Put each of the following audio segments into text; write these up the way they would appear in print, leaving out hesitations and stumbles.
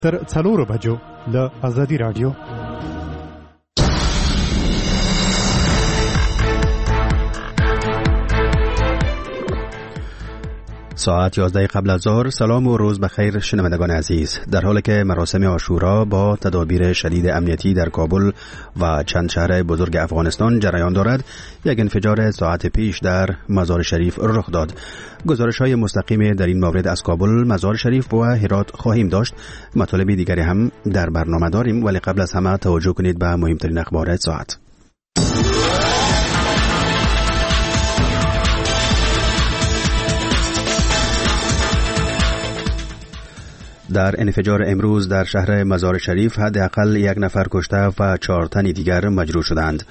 تر 4 بجو ل آزادی رادیو. ساعت 11 قبل از ظهر. سلام و روز بخیر شنوندگان عزیز. در حالی که مراسم عاشورا با تدابیر شدید امنیتی در کابل و چند شهر بزرگ افغانستان جریان دارد، یک انفجار ساعت پیش در مزار شریف رخ داد. گزارش‌های مستقیم در این مورد از کابل، مزار شریف و هرات خواهیم داشت. مطالب دیگری هم در برنامه داریم، ولی قبل از همه توجه کنید به مهمترین اخبار ساعت. در انفجار امروز در شهر مزار شریف حداقل 1 نفر کشته و 4 تن دیگر مجروح شدند.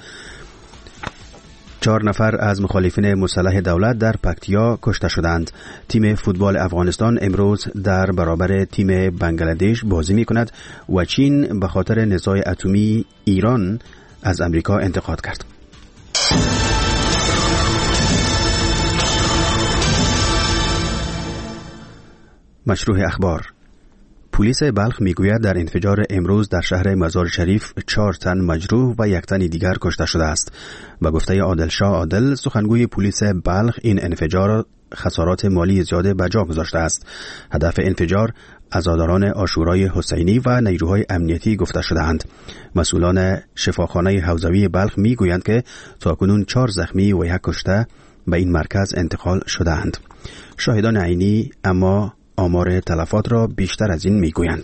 4 نفر از مخالفین مسلح دولت در پکتیا کشته شدند. تیم فوتبال افغانستان امروز در برابر تیم بنگلادش بازی می کند و چین به خاطر نزاع اتمی ایران از امریکا انتقاد کرد. مشروع اخبار. پلیس بلخ میگوید در انفجار امروز در شهر مزار شریف 4 تن مجروح و 1 تن دیگر کشته شده است. به گفته عادلشاه عادل، سخنگوی پلیس بلخ، این انفجار خسارات مالی زیاده به جا گذاشته است. هدف انفجار عزاداران عاشورای حسینی و نیروهای امنیتی گفته شده‌اند. مسئولان شفاخانه حوزوی بلخ میگویند که تاکنون 4 زخمی و 1 کشته به این مرکز انتقال شده‌اند. شاهدان عینی اما آمار تلفات را بیشتر از این میگویند.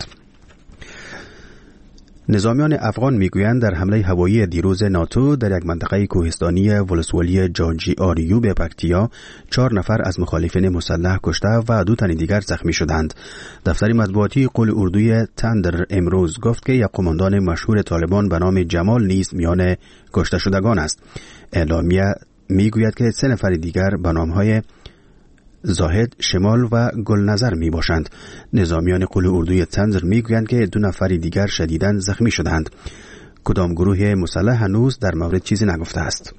نظامیان افغان میگویند در حمله هوایی دیروز ناتو در یک منطقه کوهستانی ولسوالی جاجی آریو به پکتیا 4 نفر از مخالفین مسلح کشته و 2 تن دیگر زخمی شدند. دفتر مطبوعاتی قول اردوی تندر امروز گفت که یک قماندان مشهور طالبان به نام جمال نیز میان کشته شدگان است. اعلامیه میگوید که 3 نفر دیگر به نامهای زاهد، شمال و گلنظر می باشند. نظامیان قول اردوی تنظر می گویند که 2 نفر دیگر شدیداً زخمی شدند. کدام گروه مسلح هنوز در مورد چیزی نگفته است.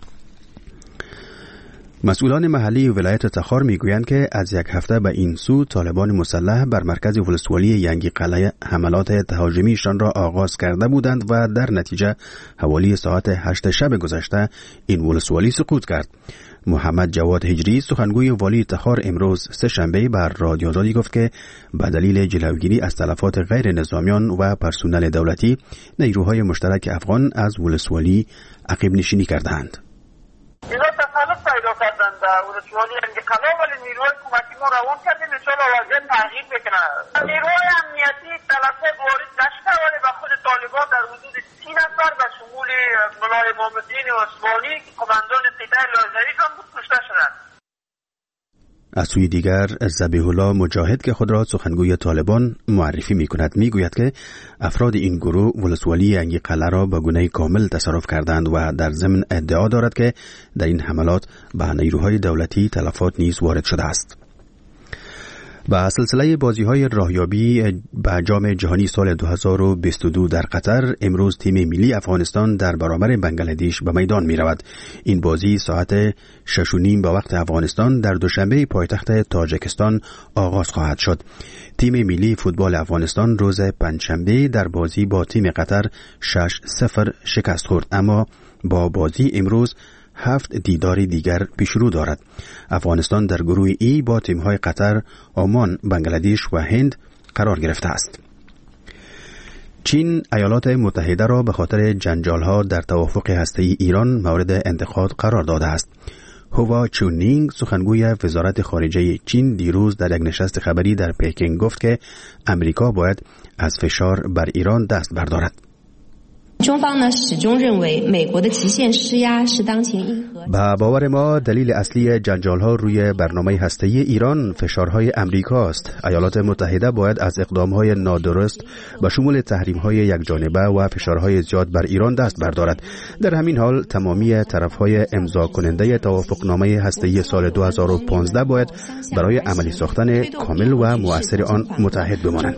مسئولان محلی ولایت تخار می گویند که از 1 هفته به این سو طالبان مسلح بر مرکز ولسوالی ینگی قلعه حملات تهاجمیشان را آغاز کرده بودند و در نتیجه حوالی ساعت 8 شب گذشته این ولسوالی سقوط کرد. محمد جواد هجری، سخنگوی والی تخار، امروز سه شنبه بر رادیو آزادی گفت که به دلیل جلوگیری از تلفات غیر نظامیان و پرسنل دولتی، نیروهای مشترک افغان از ولسوالی عقب نشینی کردند. اینا تسلط پیدا کردن در ولسوالی انقلاب، ولی نیروهای حکومتی ما روان کردیم ان شاءالله وضعیت تغییر بکنه. نیروهای امنیتی تلفات وارد نشده، ولی به خود طالبان در حدود 30 نفر به شمول ملا امام الدین عثمانی که قماندان قطعه لازری هم بود کشته شدند. از سوی دیگر ذبیح الله مجاهد که خود را سخنگوی طالبان معرفی می‌کند میگوید که افراد این گروه ولسوالی ینگی قلعه را به گونه کامل تصرف کردند و در ضمن ادعا دارد که در این حملات به نیروهای دولتی تلفات نیز وارد شده است. با سلسله بازی‌های راهیابی به جام جهانی سال 2022 در قطر، امروز تیم ملی افغانستان در برابر بنگلادش به میدان می‌رود. این بازی ساعت 6:30 به وقت افغانستان در دوشنبه پایتخت تاجیکستان آغاز خواهد شد. تیم ملی فوتبال افغانستان روز پنجشنبه در بازی با تیم قطر 6-0 شکست خورد، اما با بازی امروز 7 دیداری دیگر پیش رو دارد. افغانستان در گروه ای با تیم‌های قطر، عمان، بنگلادش و هند قرار گرفته است. چین ایالات متحده را به خاطر جنجال‌ها در توافق هسته‌ای ایران مورد انتقاد قرار داده است. هوا چونینگ، سخنگوی وزارت خارجه چین، دیروز در یک نشست خبری در پکینگ گفت که امریکا باید از فشار بر ایران دست بردارد. با باور ما دلیل اصلی جنجال‌ها روی برنامه هسته‌ای ایران فشارهای امریکا است. ایالات متحده باید از اقدام‌های نادرست به شمول تحریم‌های یکجانبه و فشارهای زیاد بر ایران دست بردارد. در همین حال تمامی طرف‌های امضا کننده توافقنامه هسته‌ای سال 2015 باید برای عملی ساختن کامل و مؤثر آن متحد بمانند.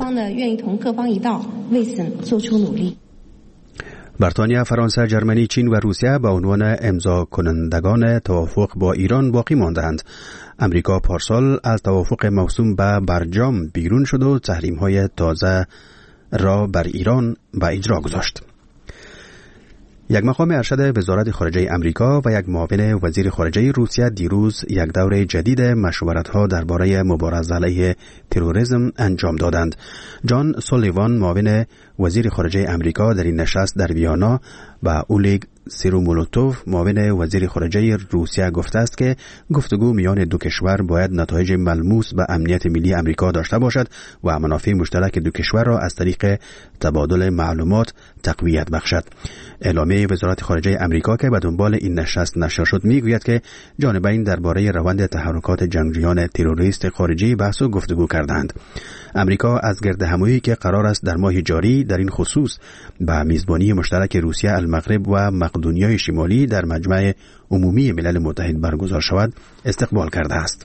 بریتانیا، فرانسه، ژرمنی، چین و روسیه به عنوان امضا کنندگان توافق با ایران باقی ماندند. امریکا پارسال از توافق موسوم به برجام بیرون شد و تحریم‌های تازه را بر ایران به اجرا گذاشت. یک مقام ارشد وزارت خارجه امریکا و یک معاون وزیر خارجه روسیه دیروز یک دوره جدید مشورت‌ها درباره مبارزه علیه تروریسم انجام دادند. جان سولیوان معاون وزیر خارجه امریکا در این نشست در ویانا و اولیگ سیرومولوتوف معاون وزیر خارجه روسیه گفته است که گفتگو میان دو کشور باید نتایج ملموس به امنیت ملی امریکا داشته باشد و منافع مشترک دو کشور را از طریق تبادل معلومات تقویت بخشد. اعلامیه وزارت خارجه امریکا که به دنبال این نشست نشر شد میگوید که جانبین درباره روند تحرکات جنگجویان تروریست خارجی بحث و گفتگو کردند. امریکا از گردهمایی که قرار است در ماه جاری در این خصوص به میزبانی مشترک روسیه، المغرب و مقدونیای شمالی در مجمع عمومی ملل متحد برگزار شود استقبال کرده است.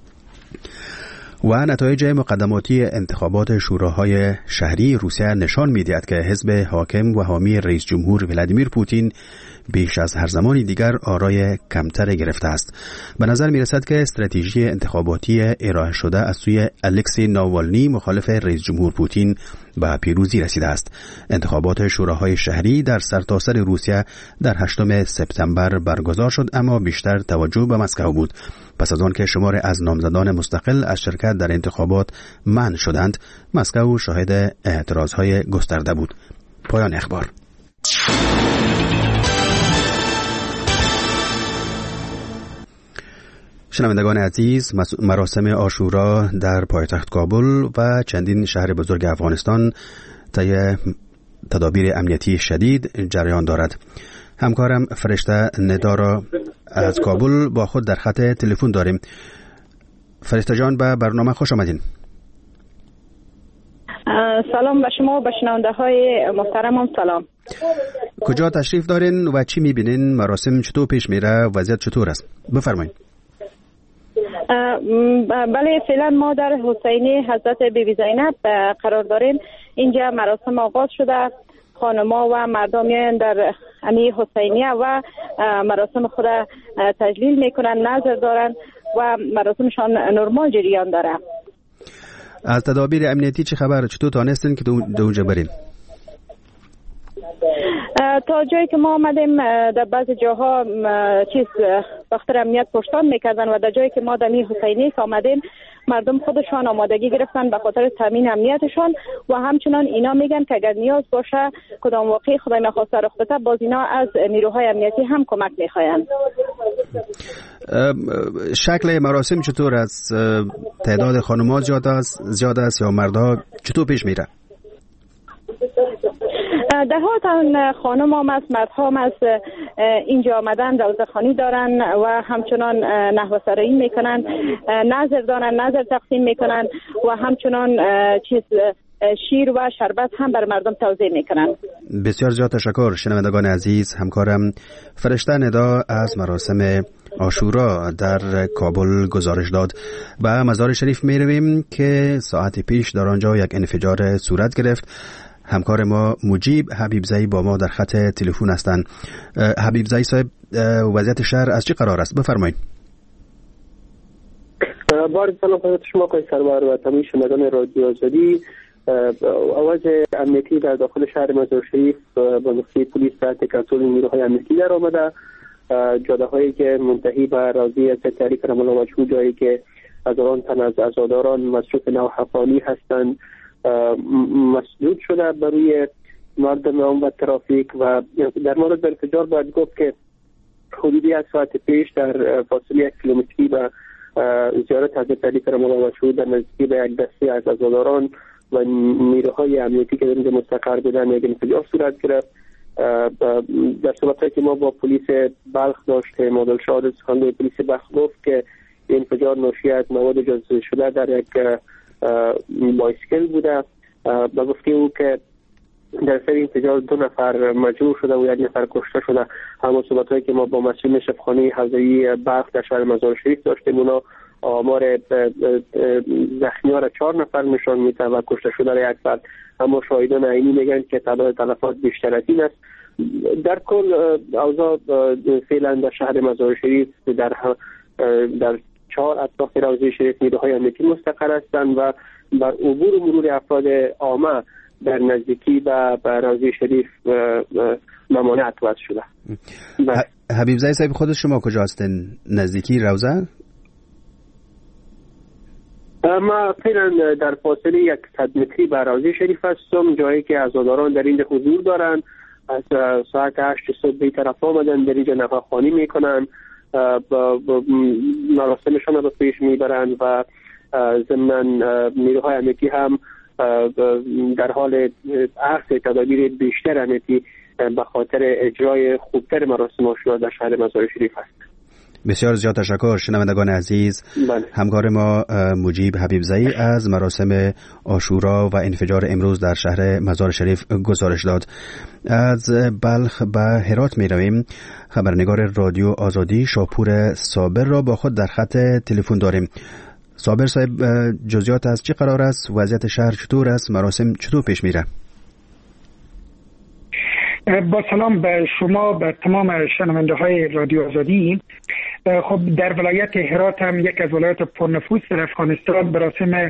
و نتایج مقدماتی انتخابات شوراهای شهری روسیه نشان می‌دهد که حزب حاکم و حامی رئیس جمهور ولادیمیر پوتین بیش از هر زمان دیگر آرای کمتر گرفته است. به نظر می‌رسد که استراتژی انتخاباتی ارائه شده از سوی الکسی ناوالنی مخالف رئیس جمهور پوتین به پیروزی رسیده است. انتخابات شوراهای شهری در سرتاسر روسیه در 8 سپتامبر برگزار شد، اما بیشتر توجه به مسکو بود. پس از آن که شمار از نامزدان مستقل از شرکت در انتخابات منع شدند، مسکو شاهد اعتراضهای گسترده بود. پایان اخبار. شنوندگان عزیز، مراسم عاشورا در پایتخت کابل و چندین شهر بزرگ افغانستان طی تدابیر امنیتی شدید جریان دارد. همکارم فرشته ندا را از کابل با خود در خط تلفن داریم. فرشته جان، به برنامه خوش آمدین. سلام به شما و به شنونده های محترمم. سلام. کجا تشریف دارین و چی میبینین؟ مراسم چطور پیش میره؟ وضعیت چطور است؟ بفرمایید. بله، فعلا ما در حسینی حضرت بیبی زینب قرار داریم. اینجا مراسم آغاز شده. خانما و مردم میان در امی حسینیه و مراسم خود تجلیل میکنن، نظر دارن و مراسمشان نرمال جریان داره. از تدابیر امنیتی چه خبر؟ چطور تانستین که دو اونجا برین؟ تا جایی که ما آمدیم در بعض جاها بخاطر امنیت پشتان میکردن و در جایی که ما در حسینی که آمدیم مردم خودشان آمادگی گرفتن به خاطر تامین امنیتشان و همچنان اینا میگن که اگر نیاز باشه کدام واقعی خدای نخواسته رخ بده باز اینا از نیروهای امنیتی هم کمک میخواین. شکل مراسم چطور است؟ تعداد خانم‌ها زیاد است یا مردها؟ چطور پیش میره؟ در حال خانم هم است، مرد هم است، اینجا آمدن روزخوانی دارن و همچنان نحوه سرایی میکنن، نظر دارن، نظر تقسیم میکنن و همچنان شیر و شربت هم بر مردم توزیع میکنن. بسیار زیاد تشکر. شنوندگان عزیز، همکارم فرشته ندا از مراسم عاشورا در کابل گزارش داد. به مزار شریف میرویم که ساعت پیش در آنجا یک انفجار صورت گرفت. همکار ما مجیب حبیبزایی با ما در خط تلفن هستند. حبیبزایی صاحب، وضعیت شهر از چه قرار است؟ بفرمایید. بار سلام خدمت شما آقای سرور و تمامی شنوندگان رادیو آزادی. آواز امنیتی در داخل شهر مزار شریف با نقطه پلیس تحت کنترل نیروهای امنیتی در آمده. جاده هایی که منتهی به راضی از تحریک کرم الله وجهه، جایی که هزاران تن از عزاداران مصروف نوحقانی هستند، مسدود شده برای مردم عام و ترافیک. و در مورد انفجار باید گفت که حدودی از ساعت پیش در فاصله 1 کیلومتری به زیارت حضرت علی کرم الله وجهه در نزدیکی به یک دسته از عزاداران و نیروهای امنیتی که در اینجا مستقر بودن یک انفجار صورت گرفت. در صحبت‌هایی که ما با پلیس بلخ داشتیم، عادل شاد سخنگوی پلیس بلخ گفت که انفجار ناشی از مواد جاذبه شده در یک بایسکل بوده. با گفته او که در سر انفجار 2 نفر مجروح شده و 1 نفر کشته شده. همون صحبت‌هایی که ما با مسئول شفاخانه حوزوی بلخ در شهر مزار شریف داشتیم، اونا آمار زخمی‌ها را 4 نفر نشان میده و کشته شده را 1 فرد. اما شاهدان عینی میگن که تعداد تلفات بیشتر از این است. در کل اوضاع فعلا در شهر مزار شریف در 4 اطراف روضه شریف نیروهای امنیتی مستقر هستند و بر عبور و مرور افراد عامه در نزدیکی به روضه شریف ممانعت وضع شده. حبیب زاده صاحب، خود شما کجا هستین؟ نزدیکی روضه؟ ما فعلا در فاصله 100 متری به روضه شریف هستم، جایی که عزاداران در اینجا حضور دارن. از ساعت 8 صبح به طرف آمدن، در اینجا نفخوانی میکنن، مراسمشان رو پیش میبرن و ضمن نیروهای امنیتی هم در حال اخذ تدابیر بیشتر امنیتی به خاطر اجرای خوبتر مراسم عاشورا در شهر مزار شریف است. بسیار زیاد تشکر شنوندگان عزیز. بله. همکار ما مجیب حبیب زئی از مراسم عاشورا و انفجار امروز در شهر مزار شریف گزارش داد. از بلخ به هرات می رویم. خبرنگار رادیو آزادی شاپور صابر را با خود در خط تلفن داریم. صابر صاحب، جزئیات از چه قرار است؟ وضعیت شهر چطور است؟ مراسم چطور پیش میره؟ با سلام به شما، به تمام شنونده های رادیو آزادی. خب در ولایت هرات هم یک از ولایات پرنفوذ در افغانستان مراسم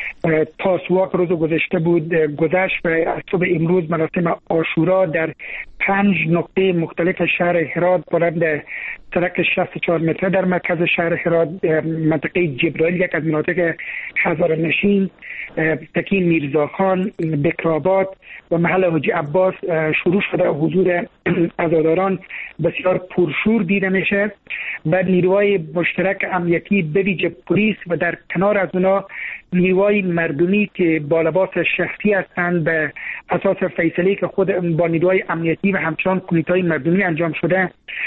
تاسوعا روز گذشته بود گذشت و از صبح امروز مراسم عاشورا در 5 نقطه مختلف شهر هرات بلند سرک 64 متر در مرکز شهر هرات، منطقه جبرائیل یک از مناطق هزارنشین، تکین میرزاخان، بکرآباد و محل حاجی عباس شروع شده. حضور عزاداران بسیار پرشور دیده میشه و نیروهای مشترک امنیتی به ویژه پلیس و در کنار از اونا نیروهای مردمی که با لباس شخصی هستند به اساس فیصله که خود با نیروهای امنیتی و همچنان کمیته‌های مردمی انجام شده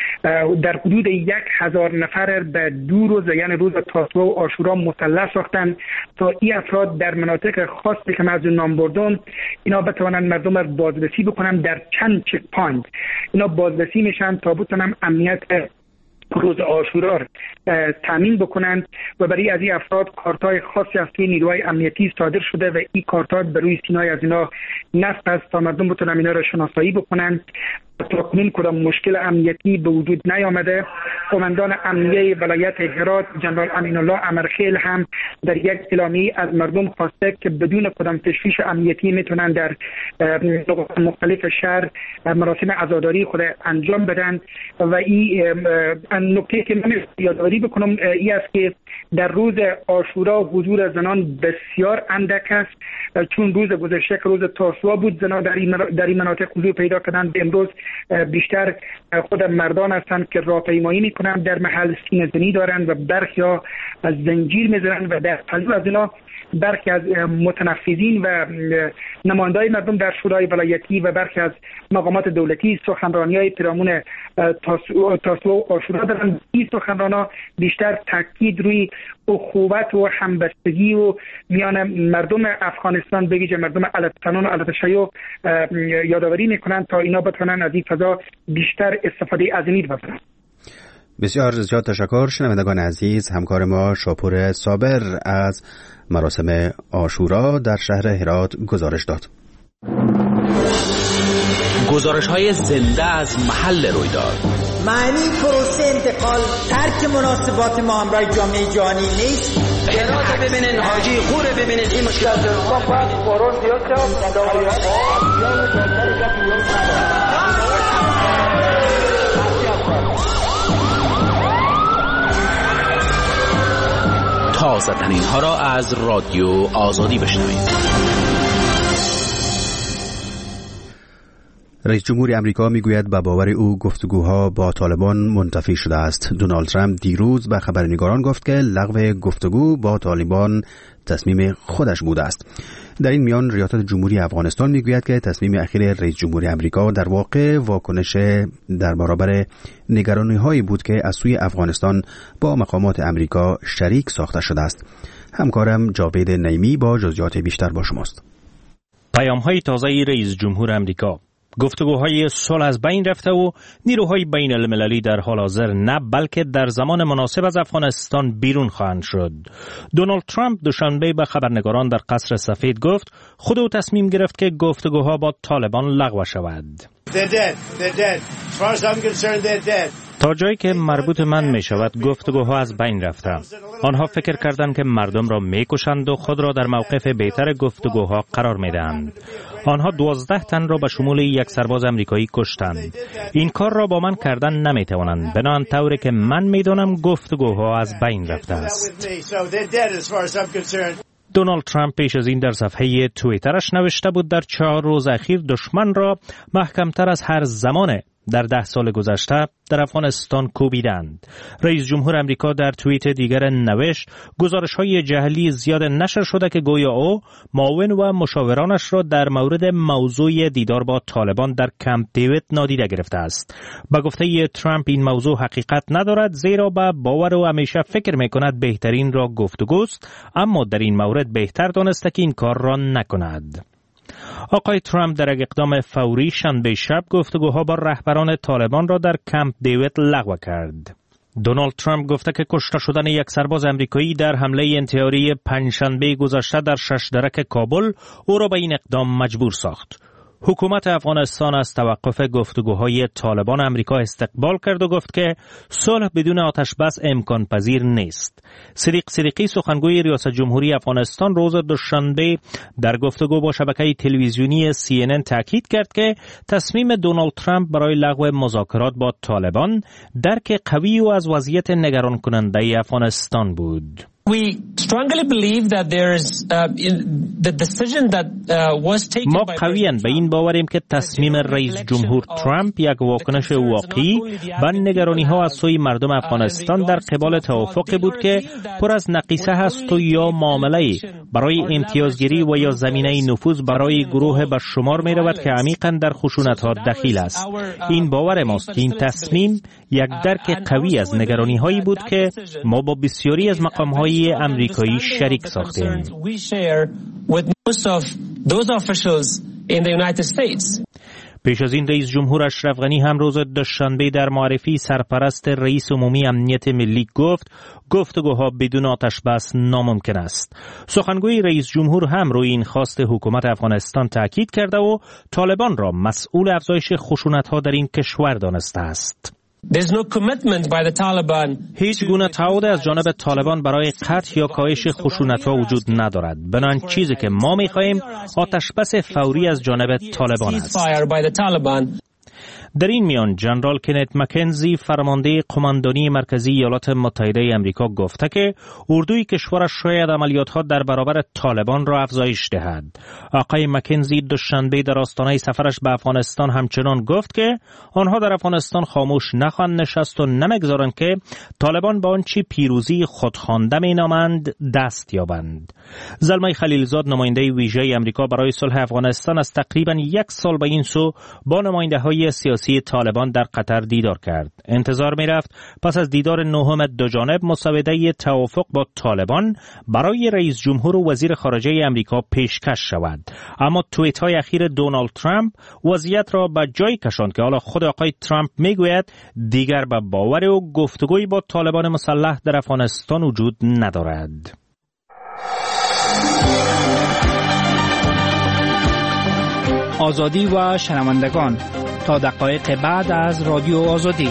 در حدود 1000 نفر به 2 روز یعنی روز تاسوعا و عاشورا مسلح ساختند تا این افراد در مناطق خاصی که من از نام بردم اینا بتوانند مردم را بازرسی بکنن. در چند چک پوینت اینا بازرسی میشن تا بتونن امنیت روز عاشورا تامین بکنند و برای از این افراد کارت‌های خاصی از نیروهای امنیتی صادر شده و این کارت‌ها به روی سینای از اینا نصب است تا مردم بتونن اینا را شناسایی بکنند. تا کنون کدام مشکل امنیتی به وجود نیامده. قماندان امنیه ولایت هرات جنرال امین الله امرخیل هم در یک اعلامیه از مردم خواسته که بدون کدام تشویش امنیتی میتونن در نقاط مختلف شهر مراسم عزاداری خود انجام بدن و این نکته که من یادآوری بکنم این است که در روز عاشورا حضور زنان بسیار اندک است، چون روز گذشته که روز تاسوعا بود زنان در این مناطق حضور پیدا کردند. امروز بیشتر خود مردان هستند که راهپیمایی میکنند، در محل سینه زنی دارند و برخی ها از زنجیر میزنند و در پلو از اینا برخی از متنفذین و نمایندای مردم در شورای ولایتی و برخی از مقامات دولتی سخنرانی‌های پیرامون تاسوعا و عاشورا دارند. این سخنران‌ها بیشتر تاکید روی اخوت و همبستگی و میان مردم افغانستان به ویژه مردم علت‌سنان و علت‌شیوع یادآوری میکنند تا اینا بتوانند از این فضا بیشتر استفاده از این بکنند. بسیار زیاد تشکر شنوندگان عزیز. همکار ما شاپور صابر از مراسم عاشورا در شهر هرات گزارش داد. گزارش‌های زنده از محل رویداد. معنی پروسه انتقال ترک مناسبات ما همراه جامعه جهانی نیست. هرات ببینین، حاجی خوره ببینین، این مشکلات تازه ترین ها را از رادیو آزادی بشنوید. رئیس جمهور امریکا میگوید به باور او گفتگوها با طالبان منتفی شده است. دونالد ترامپ دیروز به خبرنگاران گفت که لغو گفتگو با طالبان تصمیم خودش بوده است. در این میان ریاست جمهوری افغانستان میگوید که تصمیم اخیر رئیس جمهور امریکا در واقع واکنش در برابر نگرانی‌هایی بود که از سوی افغانستان با مقامات امریکا شریک ساخته شده است. همکارم جاوید نعیمی با جزئیات بیشتر با شماست. پیام‌های تازه رئیس جمهور امریکا: گفتگوهای صلح از بین رفته و نیروهای بین المللی در حال حاضر نه بلکه در زمان مناسب از افغانستان بیرون خواهند شد. دونالد ترامپ دوشنبه به خبرنگاران در قصر سفید گفت خود او تصمیم گرفت که گفتگوها با طالبان لغو شود. تا جایی که مربوط من می شود گفتگوها از بین رفته. آنها فکر کردند که مردم را می کشند و خود را در موقف بهتر گفتگوها قرار می دهند. آنها 12 تن را به شمول یک سرباز امریکایی کشتند. این کار را با من کردن نمی توانند. بنابراین طوری که من می دانم گفتگوها از بین رفته است. دونالد ترامپ پیش از این در صفحه توییترش نوشته بود در 4 روز اخیر دشمن را محکمتر از هر زمان در 10 سال گذشته در افغانستان کوبیدند. رئیس جمهور امریکا در توییت دیگر نوشت گزارش‌های جعلی زیاد نشر شده که گویا او معاون و مشاورانش را در مورد موضوع دیدار با طالبان در کمپ دیوید نادیده گرفته است. با گفته ترامپ این موضوع حقیقت ندارد، زیرا به باور او همیشه فکر می‌کند بهترین را گفتگوست، اما در این مورد بهتر دانسته که این کار را نکند. آقای ترامپ در یک اقدام فوری شنبه شب گفتگوها با رهبران طالبان را در کمپ دیوید لغو کرد. دونالد ترامپ گفته که کشته شدن یک سرباز امریکایی در حمله انتحاری پنجشنبه گذشته در ششدرک کابل او را به این اقدام مجبور ساخت. حکومت افغانستان از توقف گفتگوهای طالبان امریکا استقبال کرد و گفت که صلح بدون آتش بس امکان پذیر نیست. صدیق صدیقی سخنگوی ریاست جمهوری افغانستان روز دوشنبه در گفتگو با شبکه تلویزیونی CNN تاکید کرد که تصمیم دونالد ترامپ برای لغو مذاکرات با طالبان درک قوی و از وضعیت نگران کننده افغانستان بود. ما قویاً به این باوریم که تصمیم رئیس جمهور ترامپ یک واکنش واقعی به نگرانی‌ها از سوی مردم افغانستان در قبال توافقی بود که پر از نقیصه است و یا معامله‌ای برای امتیازگیری و یا زمینه نفوذ برای گروه به شمار می‌رود که عمیقاً در خشونت‌ها دخیل است. این باور ماست که این تصمیم یک درک قوی از نگرانی‌هایی بود که ما با بسیاری از مقام‌های امریکایی شریک ساختیم. پیش از این رئیس جمهور اشرف غنی هم روز دوشنبه در معرفی سرپرست رئیس عمومی امنیت ملی گفت گفتگوها بدون آتش بس ناممکن است. سخنگوی رئیس جمهور هم روی این خواست حکومت افغانستان تاکید کرده و طالبان را مسئول افزایش خشونت‌ها در این کشور دانسته است. هیچ گونه تعهد از جانب طالبان برای قطع یا کاهش خشونت‌ها وجود ندارد. بنابراین چیزی که ما می‌خواهیم آتش بس فوری از جانب طالبان است. در این میان جنرال کنت مکنزی فرمانده قماندانی مرکزی ایالات متحده آمریکا گفته که اردوی کشورش شاید عملیات‌ها در برابر طالبان را افزایش دهد. آقای مکنزی دوشنبه در آستانه سفرش به افغانستان همچنان گفت که آنها در افغانستان خاموش نخواهند نشست و نمیگذارند که طالبان با آنچه پیروزی خودخوانده مینامند دست یابند. زلمه خلیلزاد نماینده ویژه آمریکا برای صلح افغانستان از تقریباً 1 سال به این سو با نماینده‌های سیاسی طالبان در قطر دیدار کرد. انتظار می رفت پس از دیدار نهم دو جانب مسوده توافق با طالبان برای رئیس جمهور و وزیر خارجه امریکا پیشکش شود. اما توییت های اخیر دونالد ترامپ وضعیت را به جای کشاند که حالا خود آقای ترامپ می گوید دیگر به باور او گفتگوی با طالبان مسلح در افغانستان وجود ندارد. آزادی و شنوندگان تا دقایق بعد از رادیو آزادی.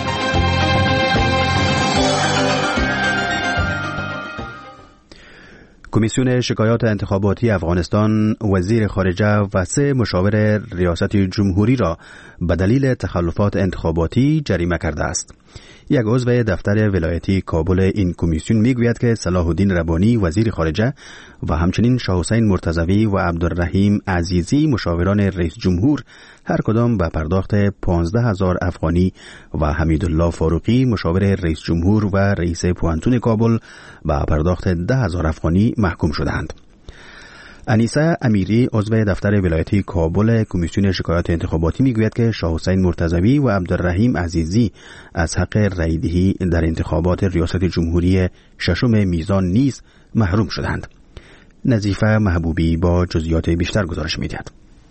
کمیسیون شکایات انتخاباتی افغانستان وزیر خارجه و 3 مشاور ریاست جمهوری را به دلیل تخلفات انتخاباتی جریمه کرده است. یک عضو دفتر ولایتی کابل این کمیسیون میگوید که صلاح الدین ربانی وزیر خارجه و همچنین شاه حسین مرتضوی و عبدالرحیم عزیزی مشاوران رئیس جمهور هر کدام به پرداخت 15,000 افغانی و حمیدالله فاروقی مشاور رئیس جمهور و رئیس پوانتون کابل به پرداخت 10,000 افغانی محکوم شدند. انیسه امیری عضو دفتر ولایتی کابل کمیسیون شکایات انتخاباتی میگوید که شاه حسین مرتضوی و عبدالرحیم عزیزی از حق رأی‌دهی در انتخابات ریاست جمهوری 6 میزان نیز محروم شدند. نظیفه محبوبی با جزئیات بیشتر گزارش می‌دهد.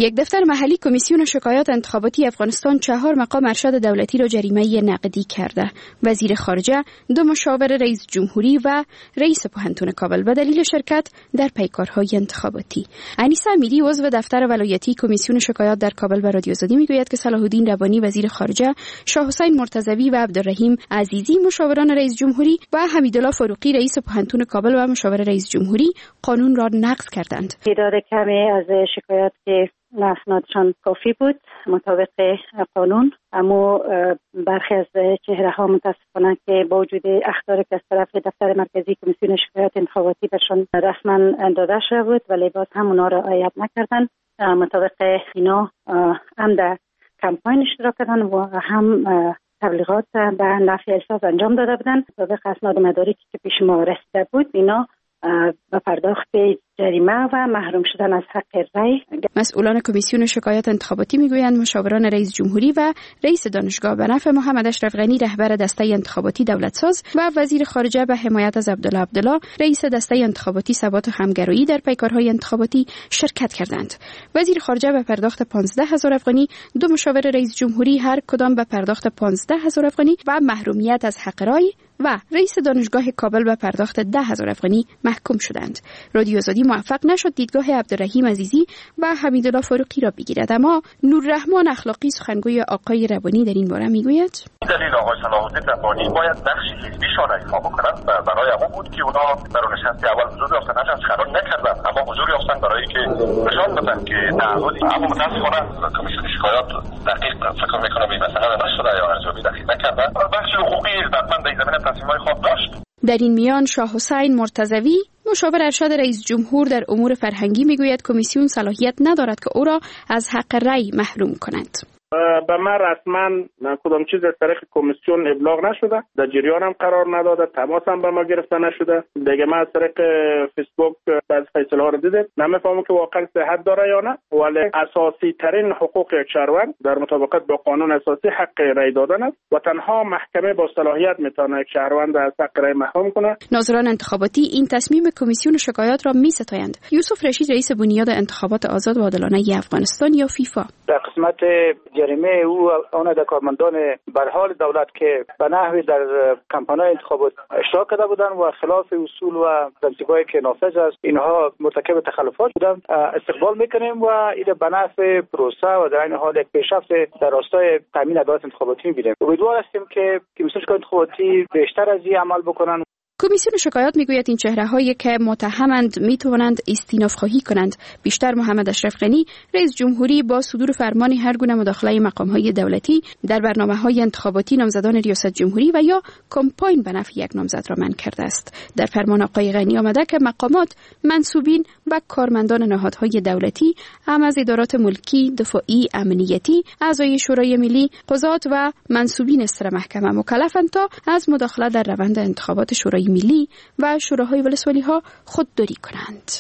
یک دفتر محلی کمیسیون شکایات انتخاباتی افغانستان 4 مقام ارشد دولتی را جریمه نقدی کرده. وزیر خارجه، 2 مشاور رئیس جمهوری و رئیس پوهنتون کابل به دلیل شرکت در پیکارهای انتخاباتی. انیسه امیری عضو دفتر ولایتی کمیسیون شکایات در کابل به رادیو آزادی میگوید که صلاح الدین ربانی وزیر خارجه، شاه حسین مرتضوی و عبدالرحیم عزیزی مشاوران رئیس جمهوری و حمیدالله فاروقی رئیس پوهنتون کابل و مشاور رئیس جمهوری قانون را نقض کردند. تعداد کمی از شکایات که اسنادشان کافی بود مطابق قانون، اما برخی از چهره ها متاسفانه که با وجود اخطاری که از طرف دفتر مرکزی کمیسیون شکایات انتخاباتی برشان رسما داده شده بود ولی باز هم اونا را رعایت نکردند. مطابق اینا هم در کمپاین اشتراک کردن و هم تبلیغات به نفع احساس انجام داده بودند. مطابق اسناد مدارکی که پیش ما رسیده بود اینا به پرداخت جریمه و محروم شدن از حق رأی. مسئولان کمیسیون شکایات انتخاباتی میگویند مشاوران رئیس جمهوری و رئیس دانشگاه به نفع محمد اشرف غنی رهبر دسته انتخاباتی دولتساز و وزیر خارجه به حمایت از عبدالله رئیس دسته انتخاباتی ثبات و همگرایی در پیکارهای انتخاباتی شرکت کردند. وزیر خارجه به پرداخت 15,000 افغانی، 2 مشاور رئیس جمهوری هر کدام به پرداخت 15,000 افغانی و محرومیت از حق رأی و رئیس دانشگاه کابل به پرداخت 10,000 افغانی محکوم شدند. رادیو آزادی موفق نشد دیدگاه عبدالرحیم عزیزی و حمیدالله فاروقی را بگیرد، اما نوررحمان اخلاقی سخنگوی آقای ربانی در این باره میگوید دلیل آقای صلاح الدین ربانی باید نقش حزبیشان ایفا بکنند و برای همون بود که اونا در نشست اول حضور یافتن، هرچند خراب نکردن اما حضور یافتن برای که نشان بدن که تعهدی. اما متاسفانه کمیسیون شکایات دقیق فکر میکنم این مسئله نشده یا ارزیابی دقیق نکرده. بخش حقوقی حتما در زمینه تصمیم‌های خود داشت. در این میان شاه حسین مرتضوی مشاور ارشد رئیس جمهور در امور فرهنگی میگوید کمیسیون صلاحیت ندارد که او را از حق رأی محروم کند. به من رسما کدام چیز از طریق کمیسیون ابلاغ نشده، در جریان هم قرار نداده، تماس هم به ما گرفته نشده. دیگه من از طریق فیسبوک بعض فیصله ها رو دیدم، نمیفهمم که واقعا صحت داره یا نه، ولی اساسی ترین حقوق یک شهروند در مطابقت با قانون اساسی حق رأی دادن است و تنها محکمه با صلاحیت میتونه یک شهروند از حق رأی محروم کنه. ناظران انتخاباتی این تصمیم کمیسیون شکایات را میستایند. یوسف رشید رئیس بنیاد انتخابات آزاد و عادلانه افغانستان یا فیفا در قسمت جریمه او آن در کارمندان برحال دولت که به نحوی در کمپان‌های انتخابات اشتراک کرده بودند و خلاف اصول و پرنسیپ‌هایی که نافذ است اینها مرتکب تخلفات بودند استقبال می‌کنیم و این به نفع پروسه و در این حال یک پیشرفت در راستای تامین عدالت انتخاباتی می‌بینیم. امیدوار هستیم که کمیسیون شکایات انتخاباتی بیشتر از این عمل بکنند. کمیسیون شکایات میگوید این چهره‌هایی که متهمند میتوانند استیناف خواهی کنند. بیشتر محمد اشرف غنی رئیس جمهوری با صدور فرمانی هر گونه مداخله مقام‌های دولتی در برنامه‌های انتخاباتی نامزدان ریاست جمهوری و یا کمپاین به نفع یک نامزد را منع کرده است. در فرمان آقای غنی آمده که مقامات، منصوبین و کارمندان نهادهای دولتی هم از ادارات ملکی، دفاعی، امنیتی، اعضای شورای ملی، قضات و منصوبین استر محکمه مکلفند تا از مداخله در روند انتخابات شورای ملی و شوراهای ولسوالی ها خودداری کنند.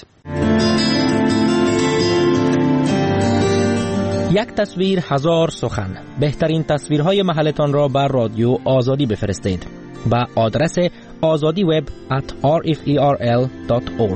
یک تصویر هزار سخن. بهترین تصویرهای محلتان را بر رادیو آزادی بفرستید با آدرس azadiweb@rferl.org.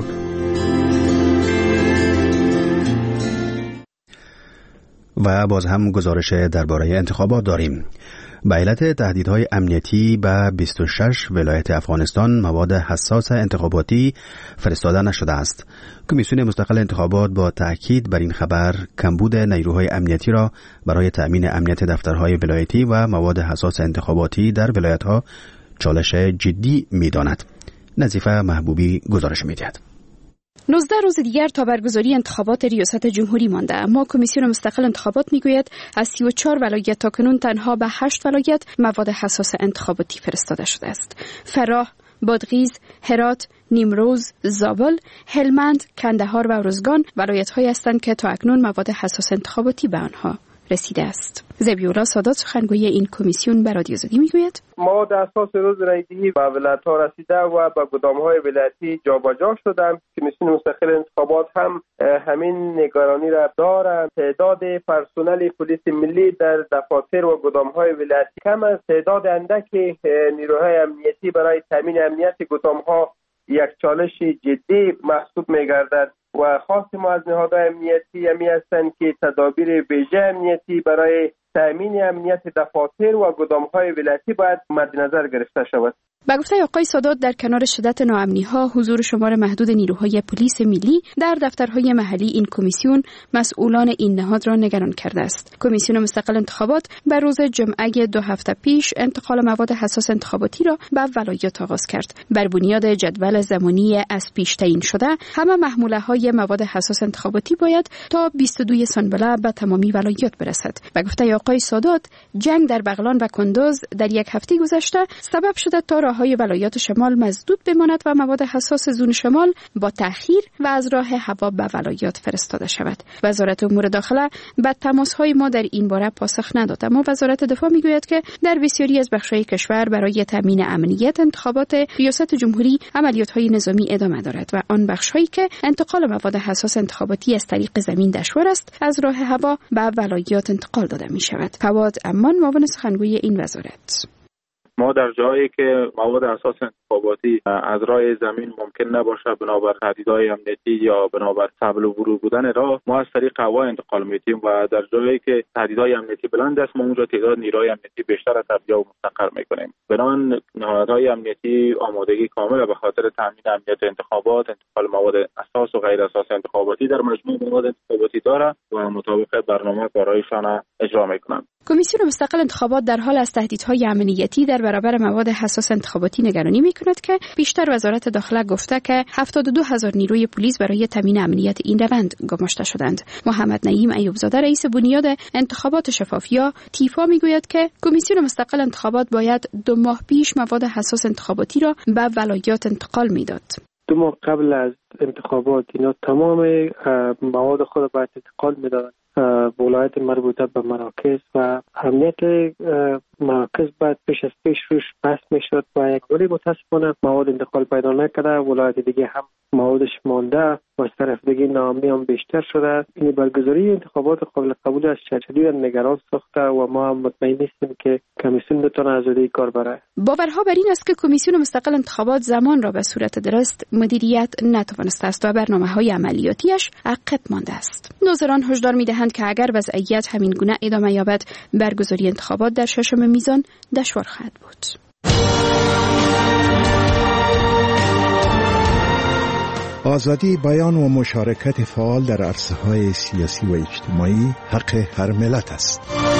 و باز هم گزارش درباره انتخابات داریم. به علت تهدیدهای امنیتی به 26 ولایت افغانستان مواد حساس انتخاباتی فرستاده نشده است. کمیسیون مستقل انتخابات با تأکید بر این خبر کمبود نیروهای امنیتی را برای تأمین امنیت دفترهای ولایتی و مواد حساس انتخاباتی در ولایت‌ها چالش جدی می‌داند. نظیفه محبوبی گزارش می‌دهد. 19 روز دیگر تا برگزاری انتخابات ریاست جمهوری مانده، اما کمیسیون مستقل انتخابات میگوید از 34 ولایت تاکنون تنها به 8 ولایت مواد حساس انتخاباتی فرستاده شده است. فراه، بادغیس، هرات، نیمروز، زابل، هلمند، کندهار و ارزگان ولایت‌هایی هستند که تا اکنون مواد حساس انتخاباتی به آنها رسیده است. ذبیح‌الله سادات سخنگوی این کمیسیون به رادیو آزادی میگوید ما در اساس روز رایدهی به ولایت‌ها رسیده و به گدام‌های ولایتی جابجا شدند. کمیسیون مستقل انتخابات هم همین نگرانی را دارند. تعداد پرسنل پلیس ملی در دفاتر و گدام‌های ولایتی کم است. تعداد اندک نیروهای امنیتی برای تامین امنیت گدام‌ها یک چالش جدی محسوب می‌گردد و خاص ما از نهادهای امنیتی همی هستند که تدابیر ویژه امنیتی برای تأمین امنیت دفاتر و گدام‌های ولایتی باید مد نظر گرفته شود. به گفته آقای سادات، در کنار شدت ناامنی‌ها، حضور شمار محدود نیروهای پلیس ملی در دفترهای محلی این کمیسیون مسئولان این نهاد را نگران کرده است. کمیسیون مستقل انتخابات بر روز جمعه 2 هفته پیش انتقال مواد حساس انتخاباتی را به ولایات آغاز کرد. بر بنیاد جدول زمانی از پیش تعیین شده، همه محموله‌های مواد حساس انتخاباتی باید تا 22 سنبله به تمامی ولایات برسد. به گفته آقای سادات، جنگ در بغلان و کندوز در یک هفته گذشته سبب شده تا راههای ولایات شمال مسدود بماند و مواد حساس زون شمال با تأخیر و از راه هوا به ولایات فرستاده شود. وزارت امور داخله به تماس‌های ما در این باره پاسخ نداد، اما وزارت دفاع میگوید که در بسیاری از بخش‌های کشور برای تامین امنیت انتخابات ریاست جمهوری عملیات‌های نظامی ادامه دارد و آن بخش‌هایی که انتقال مواد حساس انتخاباتی از طریق زمین دشوار است، از راه هوا به ولایات انتقال داده می‌شود. فواد امان، معاون سخنگوی این وزارت: ما در جایی که مواد حساس انتخاباتی از راه زمین ممکن نباشه بنابر تهدیدهای امنیتی یا بنابر صعب العبور بودن راه، ما از طریق هوا انتقال میدیم و در جایی که تهدیدهای امنیتی بلند است ما اونجا تعداد نیروهای امنیتی بیشتر از تبدیل و مستقر میکنیم. بنابراین نهادهای امنیتی آمادگی کامل به خاطر تامین امنیت انتخابات، انتقال مواد اساس و غیر اساس انتخاباتی در مجموع مواد انتخاباتی داره و مطابق برنامه کارهایشان اجرا میکنند. کمیسیون مستقل انتخابات در حال از تهدیدهای امنیتی در برابر مواد حساس انتخاباتی نگرانی میکند که پیشتر وزارت داخله گفته که 72,000 نیروی پلیس برای تامین امنیت این روند گماشته شدند. محمد نعیم ایوبزاده، رئیس بنیاد انتخابات شفاف یا تیفا، میگوید که کمیسیون مستقل انتخابات باید 2 ماه پیش مواد حساس انتخاباتی را به ولایات انتقال میداد. 2 ماه قبل از انتخابات اینا تمام مواد خود باید انتقال میدادند ولایت مربوطه به مراکز و امنیت مراکز باید پیش از پیش روش بحث میشد و یک ولی متاسفانه مواد انتقال پیدا نکرده. ولایت دیگه هم موادش مانده و از طرف دیگه ناامنی هم بیشتر شده. این برگزاری انتخابات قابل قبول است، شدید نگران ساخته و ما هم مطمئن نیستیم که کمیسیون بتونه آزادی کار بره. باورها بر این است که کمیسیون مستقل انتخابات زمان را به صورت درست مدیریت نتوانسته است و برنامه‌های عملیاتیش عقب مانده است. ناظران هشدار می‌دهند که اگر وضعیت همین گونه ادامه یابد، برگزاری انتخابات در 6 میزان دشوار خواهد بود. آزادی بیان و مشارکت فعال در عرصه‌های سیاسی و اجتماعی حق هر ملت است.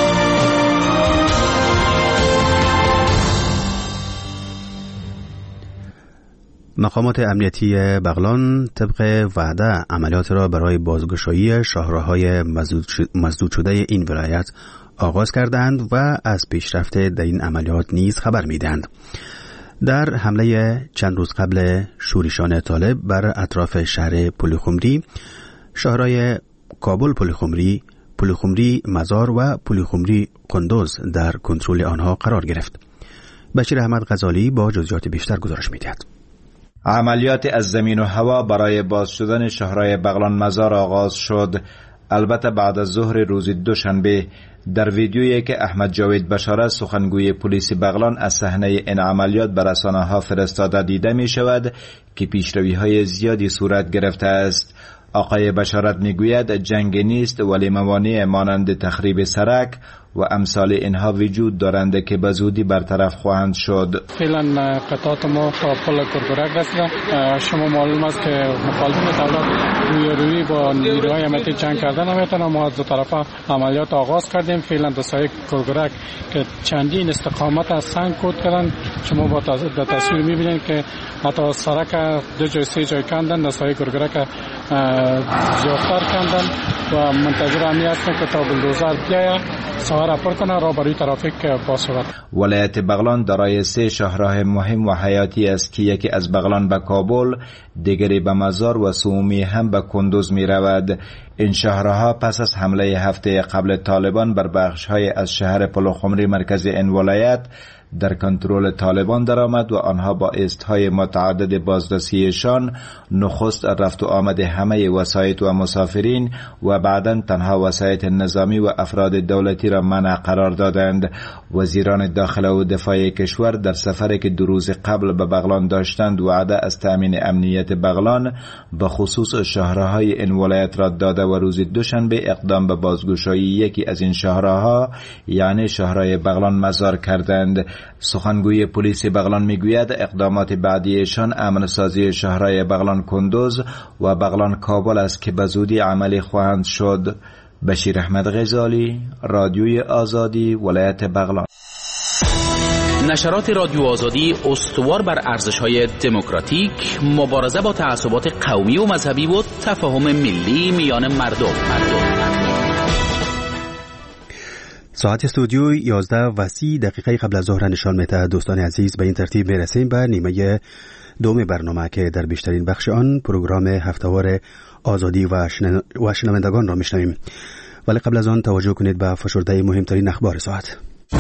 مقامات امنیتی بغلان طبق وعده عملیات را برای بازگشایی شاهراه‌های مسدود شده این ولایت آغاز کردند و از پیشرفت در این عملیات نیز خبر می‌دهند. در حمله چند روز قبل شورشان طالب بر اطراف شهر پلخمری، شهرهای کابل پلخمری مزار و پلخمری کندوز در کنترل آنها قرار گرفت. بشیر احمد غزالی با جزئیات بیشتر گزارش می‌دهد. عملیات از زمین و هوا برای باز شدن شهرهای بغلان مزار آغاز شد. البته بعد از ظهر روز دوشنبه در ویدیویی که احمد جاوید بشارت سخنگوی پلیس بغلان از صحنه این عملیات به رسانه‌ها فرستاده دیده می شود که پیشروی‌های زیادی صورت گرفته است. آقای بشارت میگوید جنگ نیست ولی موانع مانند تخریب سرک و امثال اینها وجود دارند که به زودی برطرف خواهند شد. فعلا قطعات ما تا پل کرکرک رسیده. شما معلوم است که مخالفین دولت روی با نیروهای امنیتی جنگ کردن نمیتونه. ما از دو طرفه عملیات آغاز کردیم. فعلا در سایه کرکرک که چندین استقامت از سنگ کود کردن، شما با تصویر میبینید که حتی سرک 2 جای 3 جای کندن. در سایه کرکرک زیادتر کندن و منتظر همی هستیم که تا بلدوزر بیاید سوار پر کنه را برای ترافیک باز شود. ولایت بغلان دارای 3 شاهراه مهم و حیاتی است که یکی از بغلان به کابل، دیگری به مزار و سومی هم به کندوز می رود. این شهرها پس از حمله هفته قبل طالبان بر بخش‌های از شهر پلخمری مرکز این ولایت در کنترل طالبان درآمد و آنها با ایست‌های متعدد بازرسیشان نخست رفت و آمد همه وسایط و مسافرین و بعداً تنها وسایط نظامی و افراد دولتی را منع قرار دادند. وزیران داخله و دفاع کشور در سفری که 2 روز قبل به بغلان داشتند وعده از تأمین امنیت بغلان به خصوص شهرهای این ولایت را داده و روز دوشنبه اقدام به بازگشایی یکی از این شهرها یعنی شهرهای بغلان مزار کردند. سخنگوی پلیس بغلان میگوید اقدامات بعدیشان امن سازی شهرهای بغلان کندوز و بغلان کابل است که به زودی عملی خواهند شد. بشیر احمد غزالی، رادیوی آزادی، ولایت بغلان. نشرات رادیو آزادی استوار بر ارزش‌های دموکراتیک، مبارزه با تعصبات قومی و مذهبی و تفاهم ملی میان مردم. ساعت استودیو 11:30 قبل از ظهر نشان می‌دهد. دوستان عزیز، به این ترتیب میرسیم به نیمه دوم برنامه که در بیشترین بخش آن پروگرام هفته‌وار آزادی و شنوندگان را میشنویم. ولی قبل از آن توجه کنید به فشرده مهمترین اخبار ساعت.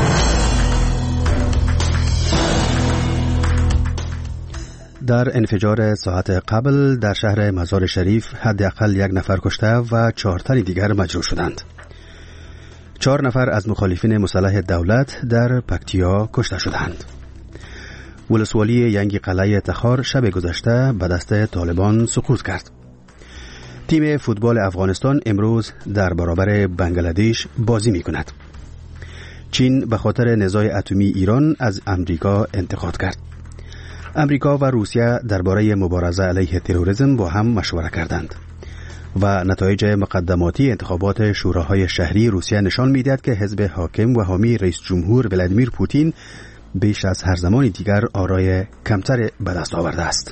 در انفجار ساعت قبل در شهر مزار شریف حداقل 1 نفر کشته و 4 تن دیگر مجروح شدند. 4 نفر از مخالفین مسلح دولت در پکتیا کشته شدند. ولسوالی ینگی قلعه تخار شب گذشته به دست طالبان سقوط کرد. تیم فوتبال افغانستان امروز در برابر بنگلادش بازی می کند. چین به خاطر نزاع اتمی ایران از امریکا انتقاد کرد. امریکا و روسیه درباره مبارزه علیه تروریسم با هم مشوره کردند. و نتایج مقدماتی انتخابات شوراهای شهری روسیه نشان می‌دهد که حزب حاکم و حامی رئیس جمهور ولادیمیر پوتین بیش از هر زمان دیگر آرای کمتر به دست آورده است.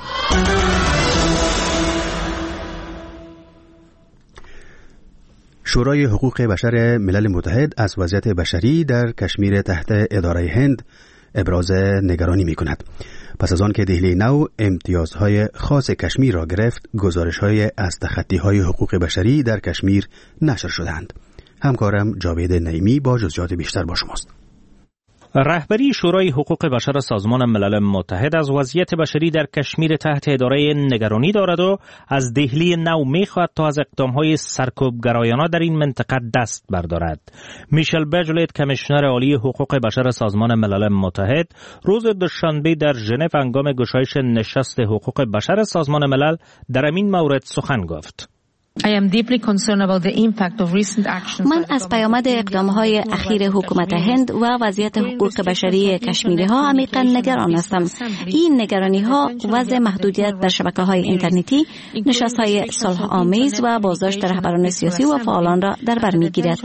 شورای حقوق بشر ملل متحد از وضعیت بشری در کشمیر تحت اداره هند ابراز نگرانی می‌کند. پس از آن که دهلی نو امتیازهای خاص کشمیر را گرفت، گزارش‌های از تخطی‌های حقوق بشری در کشمیر نشر شدند. همکارم جاوید نعیمی با جزئیات بیشتر با شماست. رهبری شورای حقوق بشر سازمان ملل متحد از وضعیت بشری در کشمیر تحت اداره نگرانی دارد و از دهلی نو می‌خواهد تا از اقدام‌های سرکوبگرایانه در این منطقه دست بردارد. میشل بچلت، کمیشنر عالی حقوق بشر سازمان ملل متحد، روز دوشنبه در ژنو هنگام گشایش نشست حقوق بشر سازمان ملل در این مورد سخن گفت. من از پیامد اقدام‌های اخیر حکومت هند و وضعیت حقوق بشری کشمیری‌ها عمیقاً نگران هستم. این نگرانی‌ها وضع محدودیت در شبکه‌های اینترنتی، نشست‌های صلح آمیز و بازداشت رهبران سیاسی و فعالان را در بر می‌گیرد.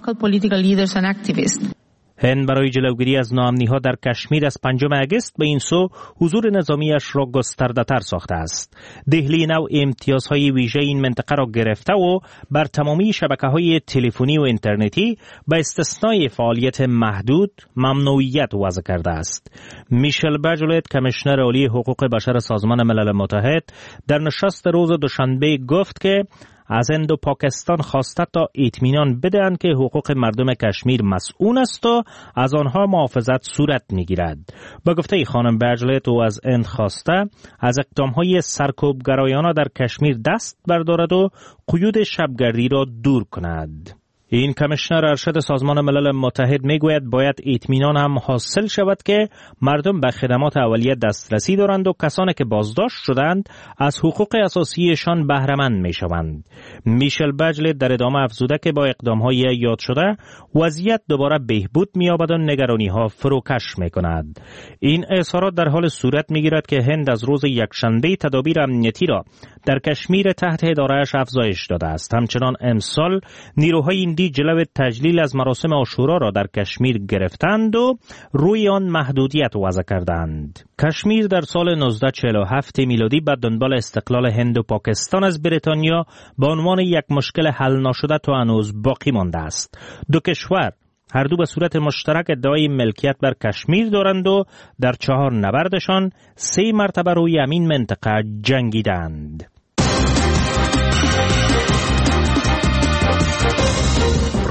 هند برای جلوگیری از ناامنی‌ها در کشمیر از 5 آگوست به این سو حضور نظامیش را گسترده‌تر ساخته است. دهلی نو امتیازهای ویژه این منطقه را گرفته و بر تمامی شبکه‌های تلفنی و اینترنتی به استثنای فعالیت محدود ممنوعیت وضع کرده است. میشل بچلت، کمیشنر عالی حقوق بشر سازمان ملل متحد، در نشست روز دوشنبه گفت که از هند و پاکستان خواسته تا اطمینان بدهند که حقوق مردم کشمیر مسئول است و از آنها محافظت صورت می‌گیرد. با گفته خانم بچلت، او از هند خواسته از اقدام‌های سرکوبگرایانه در کشمیر دست بردارد و قیود شبگردی را دور کند. این کمیشنر ارشد سازمان ملل متحد میگوید باید اطمینان هم حاصل شود که مردم به خدمات اولیه دسترسی دارند و کسانی که بازداشت شدند از حقوق اساسیشان بهره‌مند میشوند. میشل بچلت در ادامه افزوده که با اقدام‌های یاد شده وضعیت دوباره بهبود می‌یابد و نگرانی‌ها فروکش می‌کند. این اظهارات در حال صورت می‌گیرد که هند از روز یکشنبه تدابیر امنیتی را در کشمیر تحت اداره‌اش افزایش داده است. همچنان امسال نیروهای هندی جلو تجلیل از مراسم عاشورا را در کشمیر گرفتند و روی آن محدودیت وضع کردند. کشمیر در سال 1947 میلادی به دنبال استقلال هند و پاکستان از بریتانیا به عنوان یک مشکل حل نشده تا هنوز باقی مانده است. دو کشور هر دو به صورت مشترک ادعای ملکیت بر کشمیر دارند و در 4 نبردشان 3 مرتبه روی همین منطقه جنگیدند.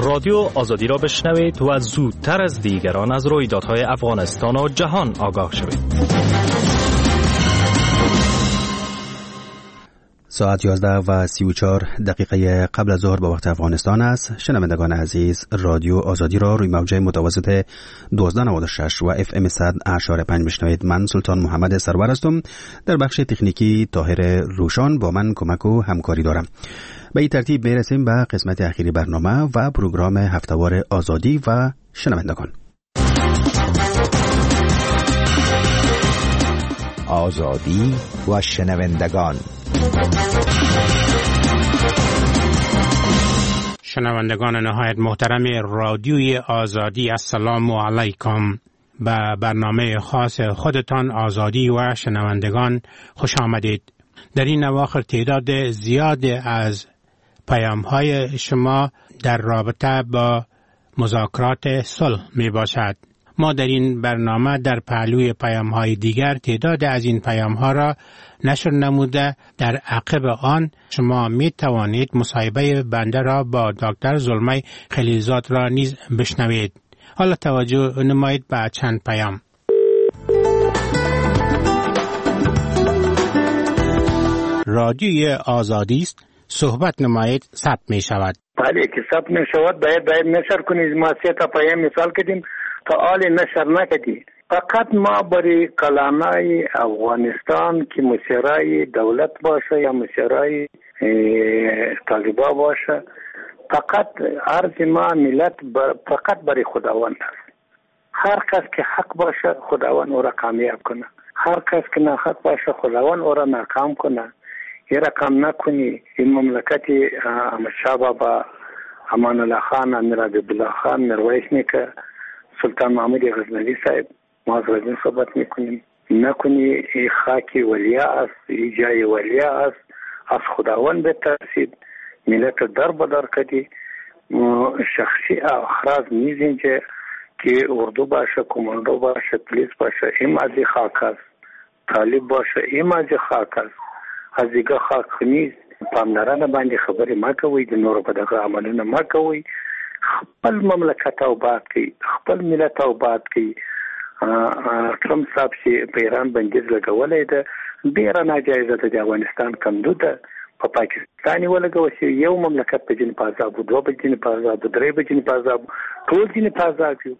رادیو آزادی را بشنوید و زودتر از دیگران از رویدادهای افغانستان و جهان آگاه شوید. ساعت 11:34 قبل از ظهر به وقت افغانستان است. شنوندگان عزیز، رادیو آزادی را روی موجه متوسط 1296 و FM 100.5 میشنوید. من سلطان محمد سرور هستم. در بخش تکنیکی طاهر روشان با من کمک و همکاری دارم. به این ترتیب میرسیم به قسمت اخیری برنامه و پروگرام هفتهوار آزادی و شنوندگان. آزادی و شنوندگان. شنوندگان نهایت محترم رادیوی آزادی، السلام علیکم. به برنامه خاص خودتان آزادی و شنوندگان خوش آمدید. در این اواخر تعداد زیاد از پیام‌های شما در رابطه با مذاکرات صلح می باشد. ما در این برنامه در پهلوی پیام‌های دیگر تعداد از این پیام‌ها را نشر نموده. در عقب آن شما می توانید مصاحبه بنده را با دکتر زلمه خلیلزاد را نیز بشنوید. حالا توجه نمایید به چند پیام. رادیوی آزادی است، صحبت نمایید، ثبت می شود. بله که ثبت می شود باید نشر کنید. ما سه تا پیام مثال کردیم تا آل نشر نکردید. فقط ما برای کلانای افغانستان که مسیرای دولت باشه یا مسیرای طالبا باشه، فقط عرض ما ملت فقط برای خداوند است. هر کس که حق باشه خداوند او را کامیاب کنه، هر کس که ناحق باشه خداوند او را ناکام کنه. این رقم نکنی. این مملکت احمدشاه بابا، امان الله خان، امیر عبدالله خان، میرویس نیکه، سلطان محمود غزنوی صاحب، ما از غزنی صحبت میکنیم. نکنی این خاکی ولیا است، این جای ولیا است، از خداوند بترسید. ملت در بدر کردی. شخصی اخراج نیزینجه که اردو باشه، کماندو باشه، پلیس باشه، این مازی خاک است. طالب باشه، این مازی خاک است. از دیگه خاک نیست. پاملرانه باندې خبرې ما کوي، د نورو په دغه عملونه ما کوي. خپل مملکت آباد کړي، خپل ملت آباد کړي. ټرمپ صاحب چې په ایران بندیز لګولی ده، ډېره ناجایزه ده. د افغانستان کندو ده په پاکستان ولګول شي. یو مملکت په جنې په عذاب، دوه په جنې په عذاب، درې په جنې په عذاب، ټول جنې په عذاب یو.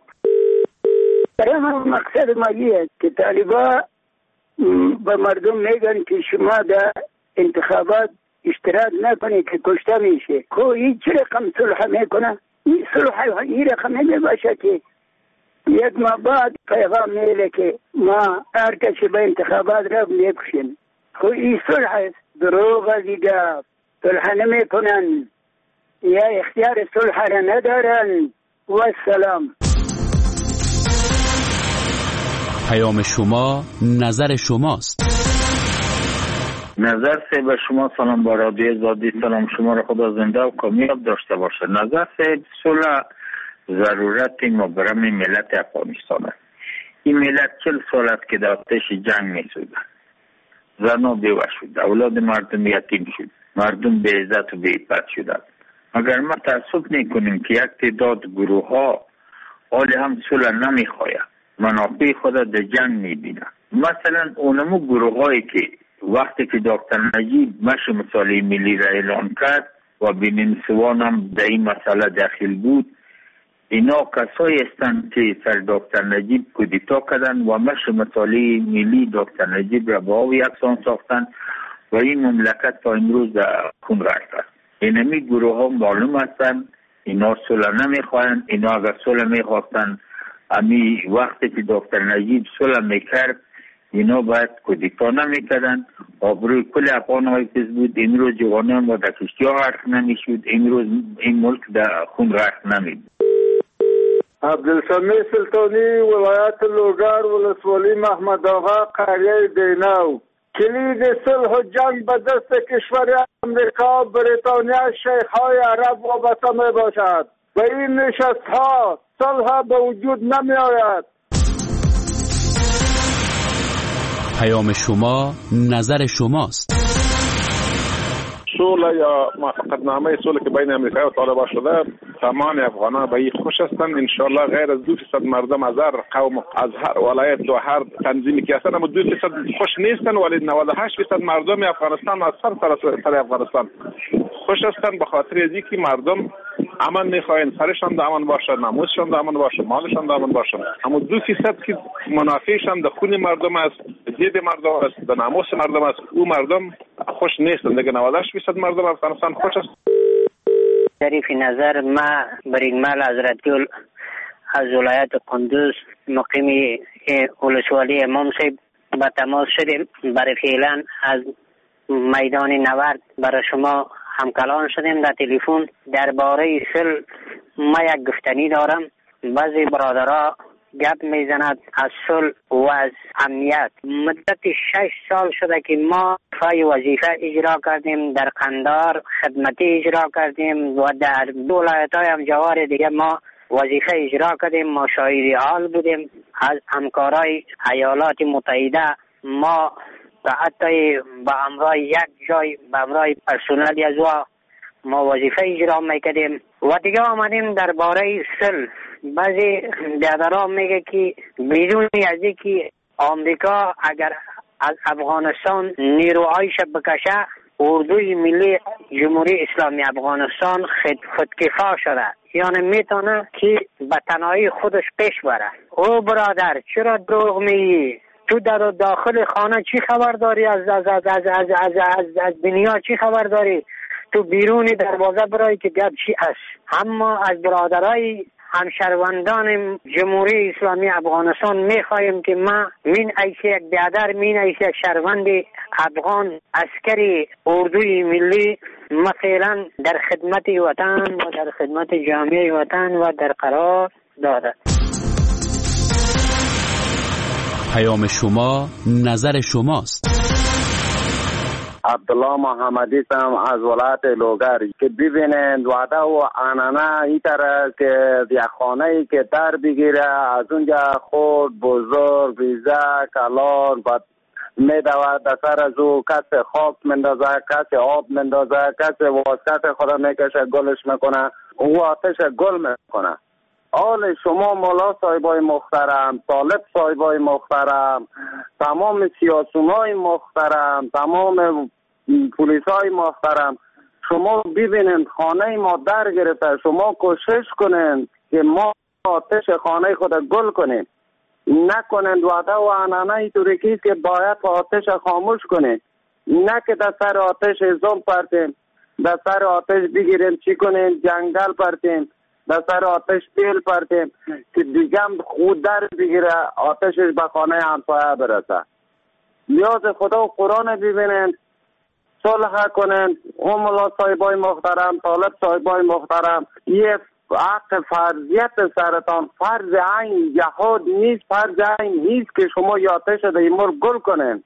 مقصد ما یه که طالبا به مردم میگن که شما در انتخابات اشتراک نکنید که کشته میشه. خب این چه رقم صلح میکنه؟ این صلح این رقم نمیباشه که یک ماه بعد پیغام میله که ما هر کسی به انتخابات رفت میکشیم. خب این صلح است. دروغ دیگه صلح نمیکنن یا اختیار صلح را ندارن. و السلام. پیام شما نظر شماست. نظر سه به شما سلام. با رادیو آزادی سلام. شما را خدا زنده و کامیاب داشته باشه. نظر سه صلح ضرورت مبرم ملت افغانستان است. این ملت 40 سال است که در آتش جنگ میسوزد. زنها بیوه شد، اولاد مردم یتیم شد، مردم به عزت و به عفت شدند. مگر ما تعصب نکنیم که یک تعداد گروه ها حال هم صلح نمیخواهد، منافع خود در جنگ میبینند. مثلا اونمو گروه هایی که وقتی که دکتر نجیب مشی مصالحه ملی را اعلان کرد و بنین سوان هم در این مسئله داخل بود، اینا کسایی هستند که سر دکتر نجیب کودتا کردن و مشی مصالحه ملی دکتر نجیب را با او یکسان ساختن و این مملکت تا امروز در خون رفته است. اینمی گروه ها معلوم هستند اینا صلح نمیخواهند. اینا اگر صلح میخواستند امی وقتی که دکتر نجیب صلح میکرد اینا باید کودتا نمیکردن. آبروی کل افغان های پیز بود. این روز جوانان با در کشتی ها غرق نمیشد. این روز این ملک در خون غرق نمید. عبدالسمیع سلطانی، ولایت لوگر، ولسوالی محمد آقا، قریه دینو. کلید صلح و جنگ به دست کشور امریکا، بریتانیا، شیخ‌های عرب وابسته می باشد. و این نشست ها صلح به وجود نمی آید. پیام شما نظر شماست. صلح یا موافقتنامه صلح که بین امریکا و طالبان شده، تمام افغانان به این خوش هستند. ان شاء الله غیر از 2% مردم از هر قوم، از هر ولایت و هر تنظیمی که هستند، اما 2% خوش نیستند، ولی 98% مردم افغانستان از سر افغانستان خوش هستند، به خاطر از اینکه مردم امن میخواهند، سرشان امن باشه، ناموسشان امن باشه، مالشان امن باشه. اما 2% که منافعشان در خون مردم است، دید مردم است، در ناموس مردم است، او مردم خوش نیستند. دیگه 98% مردم افغانستان خوش است. ظریف نظر ما برینمال حضرت گل از ولایت قندوز مقیم ولسوالی منصب با تماس شدیم. برای فعلا از میدان نورد برای شما همکلام شدیم در تلفن. درباره صلح ما یک گفتنی دارم. بعضی برادرها گپ میزند از صلح و از امنیت. مدت 6 سال شده که ما وظیفه اجرا کردیم، در قندار خدمتی اجرا کردیم و در ولایت‌های هم جوار دیگه ما وظیفه اجرا کردیم. ما شاهد حال بودیم از همکارای ایالات متحده. ما حتی با امرای یک جای با امرای پرسنلی از ما وظیفه اجرا میکردیم و دیگه آمدیم درباره صلح. بعضی بیادرها میگه که بدون از اینکه آمریکا اگر از افغانستان نیروهایش بکشه، اردوی ملی جمهوری اسلامی افغانستان خودکفا شده، یعنی میتونه که به تنهایی خودش پیش بره. او برادر چرا دروغ میگی؟ تو در داخل خانه چی خبر داری؟ از دنیا چی خبر داری؟ تو بیرون دروازه برای که گپ چی است؟ اما از برادرای همشهروندان جمهوری اسلامی افغانستان میخواهیم که ما من ایش یک بیادر، من ایش یک شهروند افغان عسکری اردوی ملی، ما فعلا در خدمت وطن و در خدمت جامعه وطن و در قرار داده. پیام شما نظر شماست. عبدالله محمدی هم از ولایت لوگر که ببینند وعده و عنعنه این طرح که یک خانه ای که در بگیره از اونجا خود بزرگ ریزه کلان میدود در سر از او کسی خاک مندازه، کسی آب مندازه، کسی واسکت خدا میکشه گلش میکنه، او آتش گل میکنه. حال شما مولا صاحبای محترم، طالب صاحبای محترم، تمام سیاسیونای محترم، تمام پلیسای محترم، شما ببینید خانه ما در گرفته، شما کوشش کنید که ما آتش خانه خود گل کنیم، نکنید وعده و عنعنه اینطوری که باید آتش خاموش کنید، نه که در سر آتش زوم پرتیم، در سر آتش بگیریم چی کنیم جنگل پرتیم، در سر آتش تیل پرتیم که دیگه خود در بگیره آتشش به خانه همسایه برسه. نیاز خدا و قرآن ببینید، صلح کنند. اون مولا صاحبای محترم، طالب صاحبای محترم، یه حق فرضیت سرطان فرض عین جهاد نیست، فرض عین نیست که شما آتش در این ملک گل کنند.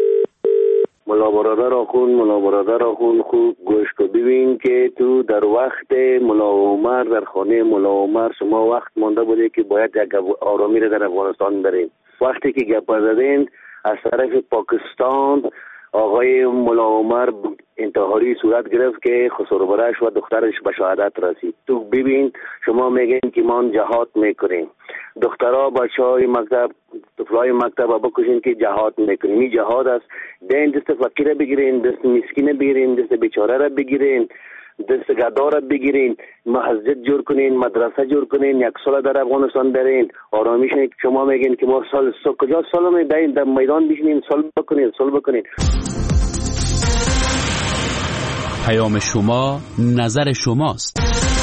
ملا برادر آخون خوب گوش کو ببین که تو در وقت ملا عمر در خانه ملا عمر شما وقت مانده بوده که باید یک آرامی را در افغانستان بریم. وقتی که گپ زدین از طرف پاکستان آقای ملا عمر انتحاری صورت گرفت که خسروبرش و دخترش به شهادت رسید. تو ببین شما میگین که ما جهاد میکنیم، دخترها بچهای مکتب طفلای مکتب بکشین که جهاد میکنیم. این جهاد است. دین دست فقیر بگیرین، دست مسکین بگیرین، دست بیچاره را بگیرین، دست گدا را بگیرین، مسجد جور کنین، مدرسه جور کنین، یک سال در افغانستان برین آرامیش. شما میگین که ما سال کجا سال میدین در میدان بشینیم سال بکنین. پیام شما نظر شماست.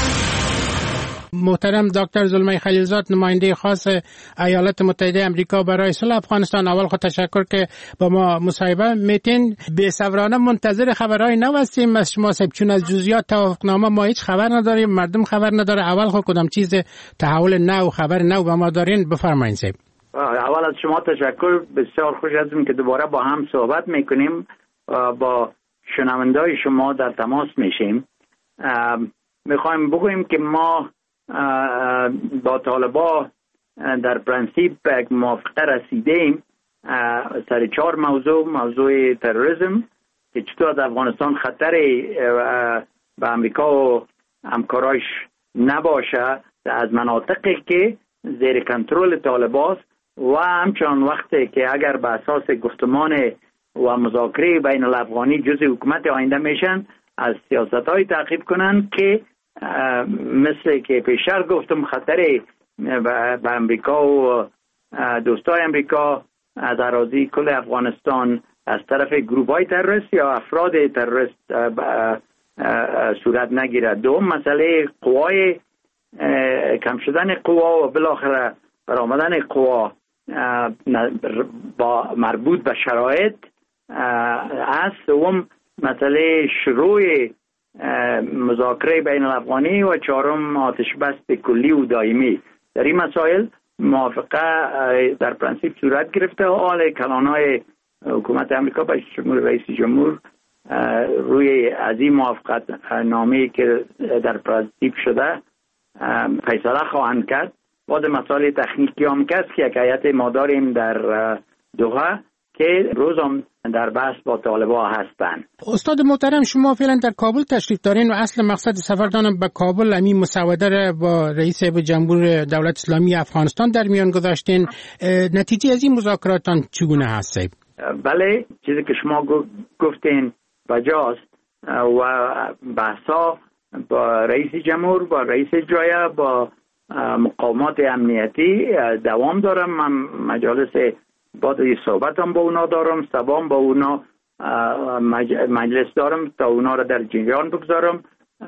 محترم دکتر زلمه خلیلزاد، نماینده خاص ایالات متحده امریکا برای صلح افغانستان، اول خود تشکر که با ما مصاحبه میتین. بی‌صبرانه منتظر خبرهای نو هستیم از شما صاحب، چون از جزئیات توافقنامه ما هیچ خبر نداریم، مردم خبر نداره. اول خود کدام چیز تحول نو، خبر نو به ما دارین بفرمایید صاحب. اول از شما تشکر، بسیار خوش هستم که دوباره با هم صحبت میکنیم، با شنونده‌های شما در تماس میشیم. میخوایم بگوییم که ما با طالبان در پرنسیپ یک موافقه رسیدیم سر 4 موضوع تروریسم، که چطور از افغانستان خطر به امریکا و همکارایش نباشه از مناطقی که زیر کنترل طالباست و همچنان وقتی که اگر به اساس گفتمان و مذاکره بین الافغانی جزء حکومت آینده میشن از سیاست‌های تعقیب کنند که مثل که پیشتر گفتم خطر به امریکا و دوستای امریکا از اراضی کل افغانستان از طرف گروه‌های تروریست یا افراد تروریست صورت نگیرد. دوم مسئله قوای کم شدن قوا و بالاخره برآمدن قوا با مربوط به شرایط است. سوم مسئله شروع مذاکره بین الافغانی و چهارم آتش بس کلی و دائمی. در این مسائل موافقه در پرانسیپ صورت گرفته و حال کلانهای حکومت امریکا به رئیس جمهور روی از این موافقت نامه‌ای که در پرانسیپ شده فیصله خواهند کرد. بعد مسائل تکنیکی هم کس که یک هیئت ما داریم در دوحه که روز هم در بحث با طالبان هستند. استاد محترم، شما فعلا در کابل تشریف دارین و اصل مقصد سفردانم به کابل همین مسوده را با رئیس جمهور دولت اسلامی افغانستان در میان گذاشتین. نتیجه از این مذاکراتان چگونه هست؟ بله، چیزی که شما گفتین بجاست و بحثا با رئیس جمهور، با رئیس اجرایه، با مقامات امنیتی دوام دارم. من مجالس بعد صحبت هم با اونا دارم، سبام با اونا مجلس دارم تا اونا را در جریان بگذارم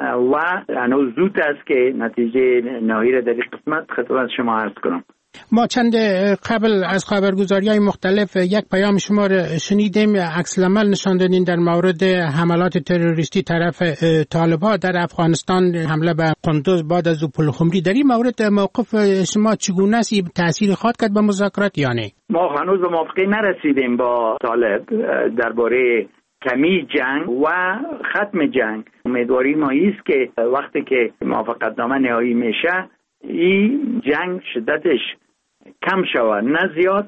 و هنوز زود است که نتیجه نهایی را در این قسمت خدمت شما عرض کنم. ما چند قبل از خبرگزاری‌های مختلف یک پیام شما را شنیدیم، عکس العمل نشان دادین در مورد حملات تروریستی طرف طالبان در افغانستان، حمله به قندوز بعد از پلخمری. در این مورد موقف شما چگونه است؟ تأثیر خواهد کرد به مذاکرات یا نه؟ ما هنوز به موافقه نرسیدیم با طالب درباره کمی جنگ و ختم جنگ. امیدواری ما است که وقتی که موافقتنامه نهایی میشه این جنگ شدتش کم شود نه زیاد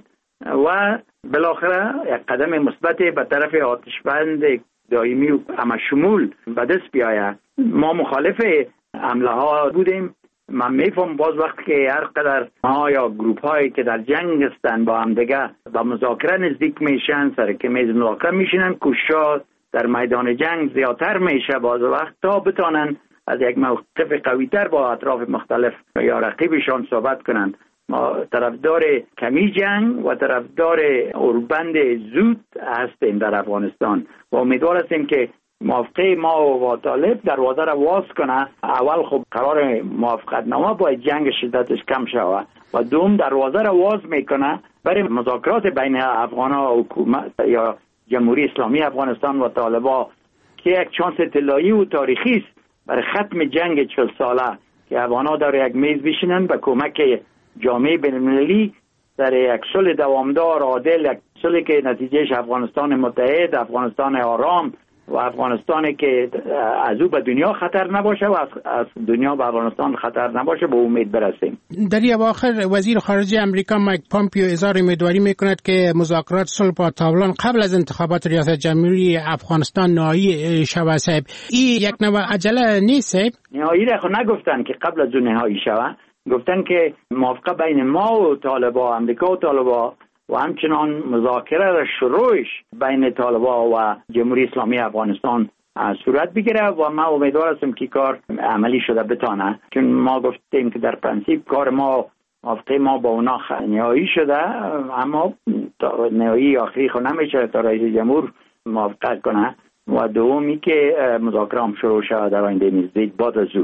و بالاخره یک قدم مثبت به طرف آتشبند دائمی و همشمول به دست بیاید. ما مخالف حمله ها بودیم. من میفهم باز وقتی که هر قدر ما یا گروپ هایی که در جنگ هستند با هم دیگه با مذاکره نزدیک میشن، سر که میز مذاکره میشینن، کوشش در میدان جنگ زیادتر میشه باز وقت تا بتانن از یک موقف قوی‌تر با اطراف مختلف یا رقیبشان صحبت کنند. ما طرفدار کمی جنگ و طرفدار اوربند زود هستیم در افغانستان و امیدوار هستیم که موافقه ما و طالب دروازه را باز کنه. اول خب قرار موافقت نامه باید جنگ شدتش کم شود و دوم دروازه را باز میکنه برای مذاکرات بین افغان‌ها و حکومت یا جمهوری اسلامی افغانستان و طالبان که یک چانس طلایی و تاریخی است برای ختم جنگ 40 ساله که افغان‌ها در یک میز بشینن به کمک جامعه بین‌المللی در یک صلح دوامدار عادل، یک صلحی که نتیجهش افغانستان متحد، افغانستان آرام و افغانستانی که از او به دنیا خطر نباشه و از دنیا به افغانستان خطر نباشه به امید برسیم. در این اواخر وزیر خارجه امریکا مایک پامپیو اظهار امیدواری میکند که مذاکرات صلح با طالبان قبل از انتخابات ریاست جمهوری افغانستان نهایی شود. صاحب این یک نوع عجله نیست؟ نهایی را خود نگفتن که قبل از نهایی شود، گفتن که موافقه بین ما و طالبان، امریکا و طالبان و همچنان مذاکره را شروعش بین طالبان و جمهوری اسلامی افغانستان صورت بگیره و ما امیدوار هستیم که کار عملی شده بتانه، چون ما گفتیم که در پرانسیپ کار ما موافقه ما با اونا نهایی شده، اما نهایی آخری خود نمیشه تا رئیس جمهور موافقت کنه و دومی که مذاکره هم شروع شده در آینده نزدیک بعد از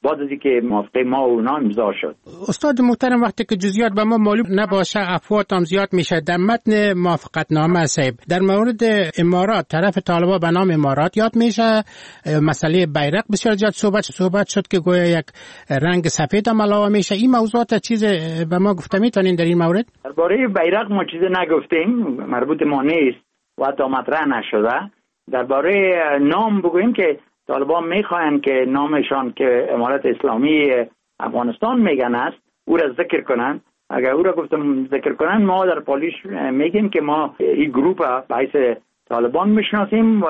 که موافقه ما و اونا امضا شد. استاد محترم، وقتی که جزئیات به ما معلوم نباشه افواط هم زیاد میشه. در متن موافقتنامه صاحب در مورد امارات، طرف طالبان به نام امارات یاد میشه، مسئله بیرق بسیار زیاد صحبت شد که گویا یک رنگ سفید هم علاوه میشه. این موضوعات چیز به ما گفته میتونین در این مورد؟ درباره بیرق ما چیز نگفتیم، مربوط ما نیست و تا مطرح نشده. درباره نام بگوییم که طالبان میخواهند که نامشان که امارت اسلامی افغانستان میگن است او را ذکر کنند. اگر او را گفتم ذکر کنند ما در پالیش میگیم که ما این گروپ به حیث طالبان میشناسیم و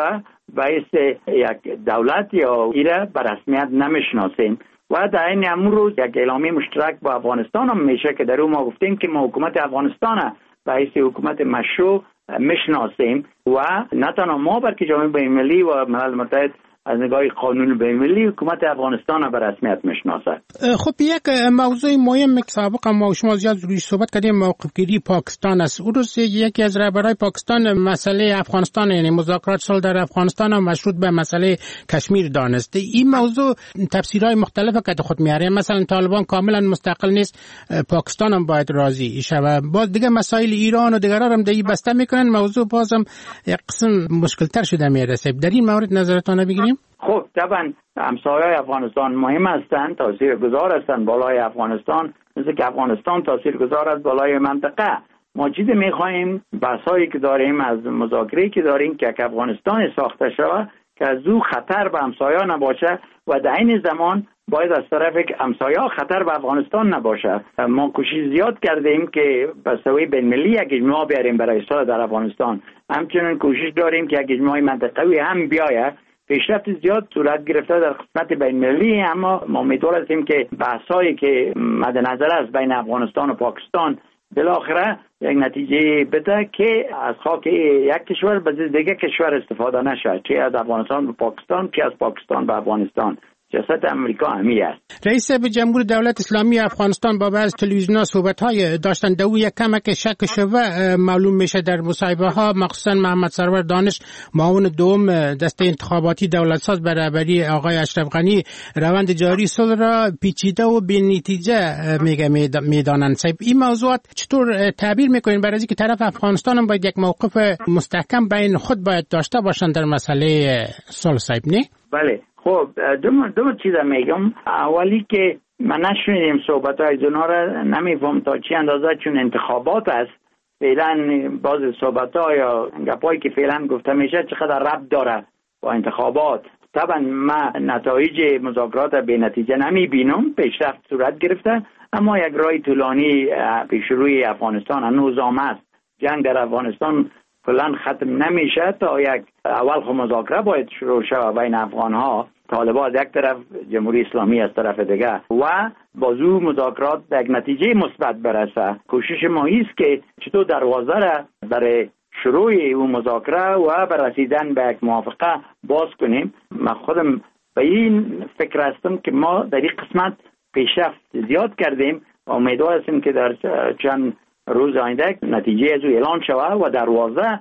باعث یک دولت یا ایره به رسمیت نمیشناسیم و در این امروز یک اعلامیه مشترک با افغانستان هم میشه که در اون ما گفتیم که ما حکومت افغانستان باعث حکومت مشروع میشناسیم و نه تنها ما بلکه جامعه بین‌المللی و ملل متحد از نگاه قانون بین‌المللی حکومت افغانستان به رسمیت میشناسد. خب یک موضوع مهم که سابقا ما و شما زیاد رویش صحبت کردیم موقف گیری پاکستان است. اون روز یکی از رهبرای پاکستان مسئله افغانستان یعنی مذاکرات صلح در افغانستان هم مشروط به مسئله کشمیر دانسته. این موضوع تفسیرهای مختلف که خود میاره. مثلا طالبان کاملا مستقل نیست، پاکستان هم باید راضی شود. باز دیگه مسائل ایران و دیگران هم دیگه بسته میکنن، موضوع بازم یک قسم مشکل تر شده میرسه. در این مورد نظرتون بگیریم؟ خب طبعا همسایه‌های افغانستان مهم هستند، تاثیرگذار هستند بالای افغانستان، مثل که افغانستان تاثیرگذار است بالای منطقه. ما چیزی می‌خوایم بحثایی که داریم از مذاکره که داریم که افغانستان ساخته شود که از او خطر به همسایه‌ها نباشه و در این زمان باید از طرف همسایه‌ها خطر به افغانستان نباشه. ما کوشش زیاد کردیم که به سوی بین‌المللی یک اجماع بیاریم برای صلح در افغانستان. همچنین کوشش داریم که یک اجماع منطقوی هم بیاید. پیشرفت زیاد صورت گرفته در قسمت بین‌المللی، اما ما امیدوار هستیم که بحثایی که مد نظر است بین افغانستان و پاکستان بالاخره یک نتیجه بده که از خاک یک کشور به دیگه کشور استفاده نشه، چه از افغانستان به پاکستان چه از پاکستان به افغانستان. سیاست امریکا همی است. رئیس جمهور دولت اسلامی افغانستان با بعض تلویزیون‌ها صحبت‌های داشتن دو یک کمک شک شوه معلوم میشه در مصاحبه‌ها، مخصوصا محمد سرور دانش معاون دوم دسته انتخاباتی دولت ساز به رهبری آقای اشرف غنی روند جاری صلح را پیچیده و بی‌نتیجه میدانند. این موضوعات چطور تعبیر میکنین برای اینکه طرف افغانستان هم باید یک موقف مستحکم بین خود باید داشته باشند در مسئله صلح صاحب نه؟ بله. خب دو چیز میگم. اولی که من نشنیدیم صحبت‌های زنا را، نمیفهم تا چی اندازه، چون انتخابات است. فعلا باز صحبت‌ها یا گپایی که فعلا گفته میشه چقدر ربط داره با انتخابات. طبعا من نتایج مذاکرات به نتیجه نمیبینم، پیشرفت صورت گرفته، اما یک راه طولانی پیش روی افغانستان هنوز است. جنگ در افغانستان کلا ختم نمیشه تا یک اول خود مذاکره باید شروع شود بین افغان‌ها، طالبان از یک طرف، جمهوری اسلامی از طرف دیگه، و بازو مذاکرات به یک نتیجه مثبت برسه. کوشش ما است که چطور دروازه را برای شروع اون مذاکره و بر رسیدن به یک موافقه باز کنیم. من خودم به این فکر هستم که ما در این قسمت پیشرفت زیاد کردیم و امیدوار هستیم که در چند روز آینده نتیجه از او اعلان شود و دروازه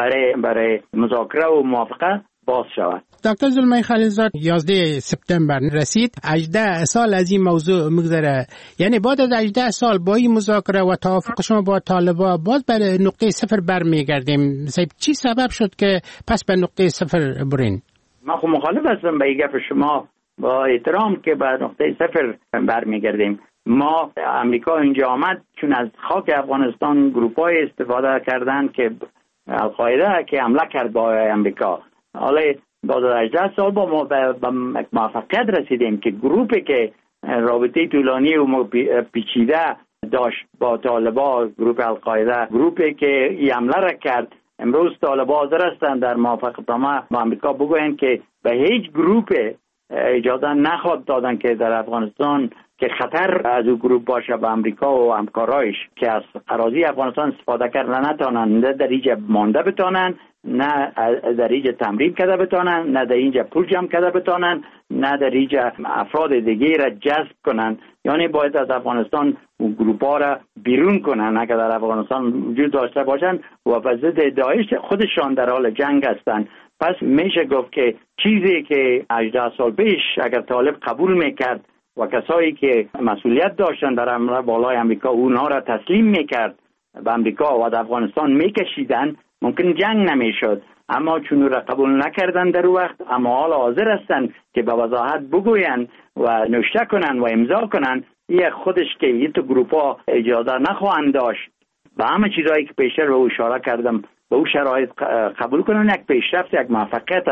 برای مذاکره و موافقه باز شود. دکتر زلمی خلیلزاد 11 سپتامبر رسید، 18 سال از این موضوع میگذره، یعنی بعد از 18 سال با این مذاکره و توافق شما با طالبان باز برای نقطه صفر برمیگردیم. چی سبب شد که پس به نقطه صفر برین؟ من خب مخالف هستم به این گپ شما، با احترام که به نقطه صفر برمیگردیم. ما امریکا اینجا آمد چون از خاک افغانستان گروپ‌های استفاده کردن که القاعده که حمله کرد با امریکا. حالا بعد از 18 سال با ما به موفقیت رسیدیم که گروپی که رابطه طولانی و پیچیده داشت با طالبان، گروپ القاعده، گروپی که این حمله را کرد، امروز طالبان حاضر هستند در موافقتنامه با امریکا بگویند که به هیچ گروپ اجازه نخواد دادن که در افغانستان که خطر از او گروپ باشه به امریکا و همکارایش که از اراضی افغانستان استفاده کردن نتونن، نه در اینجا مانده بتونن، نه در اینجا تمرین کرده بتونن، نه در اینجا پول جمع کرده بتونن، نه در اینجا افراد دیگه را جذب کنن. یعنی باید از افغانستان اون گروپ ها را بیرون کنن اگر در افغانستان وجود داشته باشن و به ضد داعش خودشان در حال جنگ هستند. پس میشه گفت که چیزی که 18 سال پیش اگر طالب قبول میکرد و کسایی که مسئولیت داشتن در بالای امریکا اونها را تسلیم میکرد به امریکا و در افغانستان میکشیدن، ممکن جنگ نمیشد. اما چون را قبول نکردن در وقت، اما حالا حاضر هستند که به وضاحت بگوین و نوشته کنن و امضا کنن، یه خودش که این تو گروپا اجازه نخواهند داشت و همه چیزهایی که پیشتر به اشاره کردم به او شرایط قبول کنن، یک پیشرفت، یک موفقیت است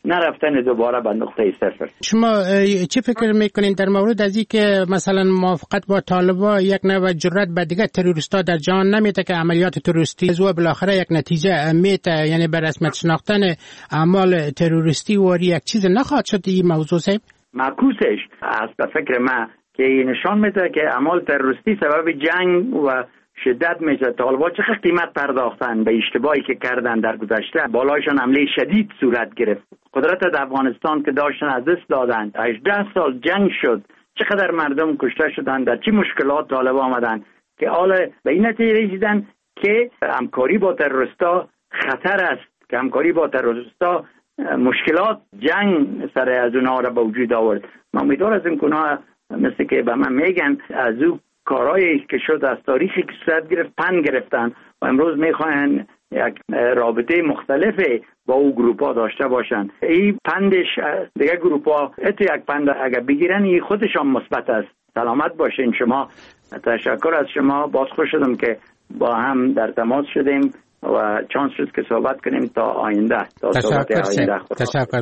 نرفتن دوباره به نقطه صفر. شما چی فکر میکنین در مورد از این که مثلا موافقت با طالبان یک نوع جرأت به دیگه تروریستا در جهان نمیده که عملیات تروریستی و بالاخره یک نتیجه میته، یعنی به رسمیت شناختن اعمال تروریستی و یک چیز نخواهد شد این موضوع صاحب؟ معکوسش از به فکر ما که نشان میده که اعمال تروریستی سبب جنگ و شدت میشه. طالبان چه قیمت پرداختن به اشتباهی که کردن در گذشته. بالایشان حمله شدید صورت گرفت. قدرت در افغانستان که داشتن از دست دادن. 18 سال جنگ شد. چقدر مردم کشته شدن، در چه مشکلات طالبان آمدن که حالا به این نتیجه رسیدن که همکاری با تروریستا خطر است، که همکاری با تروریستا مشکلات جنگ سر از اونها را به وجود آورد. من امیدوار هستم که اونها مثل که به من میگن از او کارهایی که شد از تاریخی که صورت گرفت پند گرفتن و امروز میخواین یک رابطه مختلفی با او گروپا داشته باشن. این پندش دیگه گروپا یک پند اگر بگیرن این خودشان مثبت است. سلامت باشین شما. تشکر از شما. باز خوش شدم که با هم در تماس شدیم و چانس شد که صحبت کنیم تا آینده. تشکر.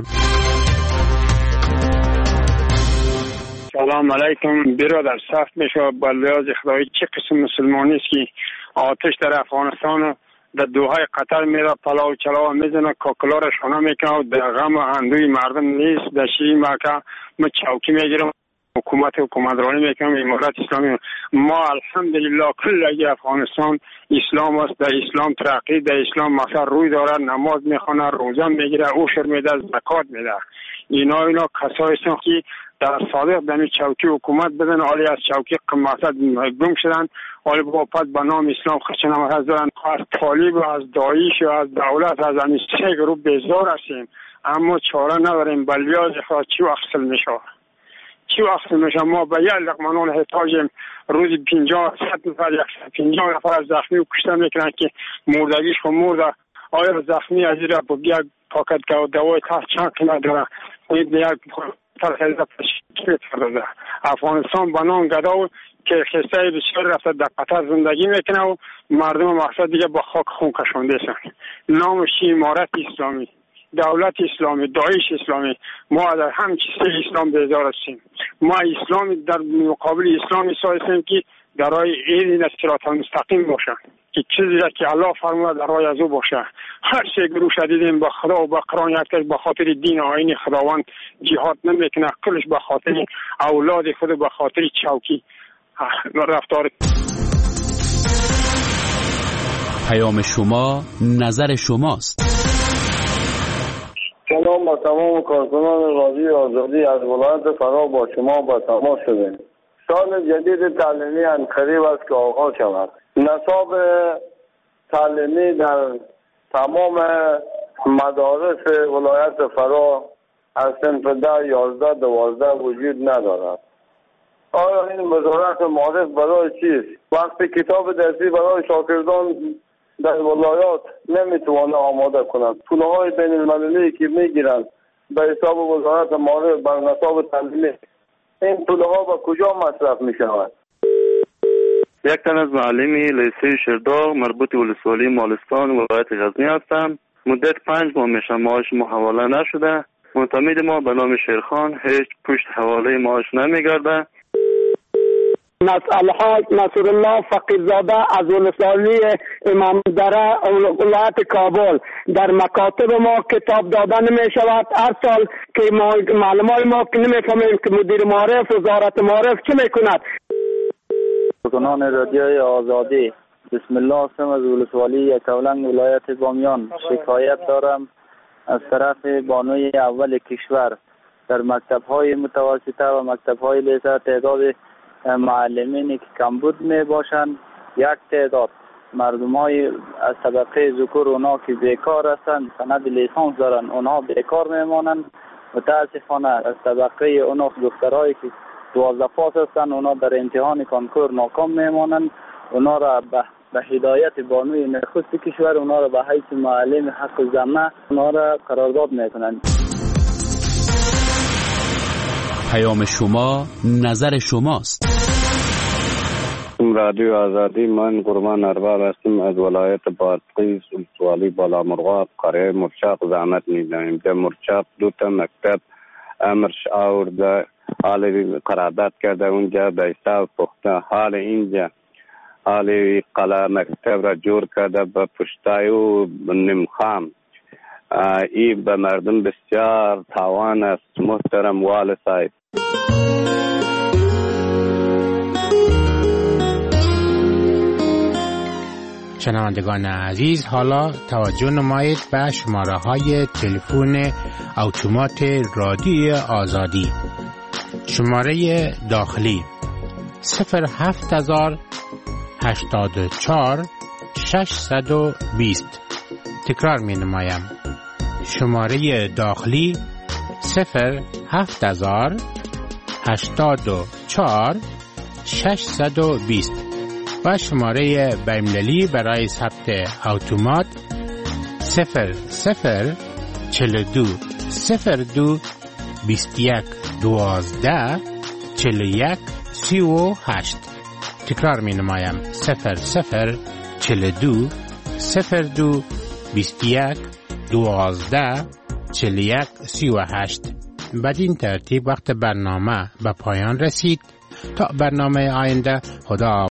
سلام علیکم برادر. سخت میشه با لحاظ خدایی چه قسم مسلمانی است که آتش در افغانستان در دوهای قطر میره پلاو چلاو میزنه کاکلارش خانه میکنه و در غم و اندوی مردم نیست. در شیری مکه ما چوکی میگیرم حکومترانی میکنم امارت اسلامی. ما الحمدلله کل افغانستان اسلام است. در اسلام ترقی، در اسلام مثلا روی داره، نماز میخونه، روزه میگیره، عشر میده، زکات میده. اینا کسایی هستند که در صادق در چوکی حکومت بدن، حالی از چوکی مقصد گم شدن، حالی با پس به نام اسلام خشنم هستند. از طالب و از داعش و از دولت از این سه گروه بیزار هستیم، اما چاره نداریم. بلیاز خواهد چی وقت میشه ما به یک لقمه احتاجیم. روزی 50-100 نفر 150 نفر از زخمی و کشته میکنن که مردگیش خود مرده. آیا زخمی از این را با یک پاکت که دوای تحت چند قیمت داره یک ترخیزه پشکیل کرده. افغانستان بنان گداو که خسته بسیار رفته در قطر زندگی میکنه و مردم مقصد دیگه با خاک خون کشونده سن. نامش امارت اسلامی، دولت اسلامی، داعش اسلامی. ما در همه چیز اسلام بیزار هستیم. ما اسلام در مقابل اسلام هستیم که در راه این صراط المستقیم باشه، که چیزی را که الله فرموده در راه از او باشه. هر چه گروه شدیدیم با خدا و با قرآن یکش به خاطر دین آیین خداوند جهاد نمیکنه، کلش به خاطر اولاد خود، به خاطر چوکی رفتار. پیام شما نظر شماست. سلام با تمام کارکنان رادیو آزادی از ولایت فرا با شما با تماس شدیم. سال جدید تعلیمی قریب است که آغاز شود. نصاب تعلیمی در تمام مدارس ولایت فرا از صنف 10، 11، 12 وجود ندارد. آیا این وزارت معارف برای چیست؟ وقتی کتاب درسی برای شاگردان در ولایات نمیتوانه آماده کنند، پولهای بین المللی که میگیرند به حساب وزارت معارف بر نصاب تعلیمی، این پولها به کجا مصرف میشود؟ یک تن از معلمی لیسه شرداغ مربوط ولسوالی مالستان ولایت غزنی هستم. مدت 5 ماه میشه معاش ما حواله نشده. معتمد ما به نام شیرخان هیچ پشت حواله معاش نمیگرده. الحاج نصرالله فقیرزاده از ولسوالی امام دره ولایت کابل. در مکاتب ما کتاب داده نمی شود. هر سال که معلمان ما که نمیفهمیم که مدیر معارف وزارت معارف چه میکند. کارکنان رادیوی آزادی، بسم الله. هستم از ولسوالی کولنگ ولایت بامیان. شکایت دارم از طرف بانوی اول کشور در مکتب‌های متوسطه و مکتب‌های لیسه تعداد معلمینی که کمبود می باشند، یک تعداد مردمای از طبقه ذکور اونا که بیکار هستند، سند لیسانس دارن، اونا بیکار میمانند. متاسفانه از طبقه اونا دخترایی که 12 پاس هستند، اونا در امتحان کنکور ناکام میمانند. اونا را به هدایت بانوی نخست کشور اونا را به حیث معلم حق زمه اونا را قرارداد میکنند. پیام شما نظر شماست. سلام رادیو آزادی. من قربان ارباب هستم از ولایت بادغیس ولسوالی بالامرغاب قریه مرچاق زحمت می‌زنیم. در مرچاق 2 مکتب امرش آورده، حال قرارداد کرده اونجا به حساب پخته. حال اینجا حال قلعه مکتب را جور کرده به پشتای و نمخام. این به مردم بسیار تاوان است. محترم والی صاحب. شنوندگان عزیز، حالا توجه نمایید به شماره های تلفن اتومات رادیو آزادی. شماره داخلی 07084 620. تکرار می نمایم. شماره داخلی 07084 620 و شماره بین‌المللی برای ثبت اتومات 0042 02 21 12 41 38. تکرار می نمایم. 0042 02 21 12 41 38. بدین ترتیب وقت برنامه به پایان رسید. تا برنامه آینده، خدا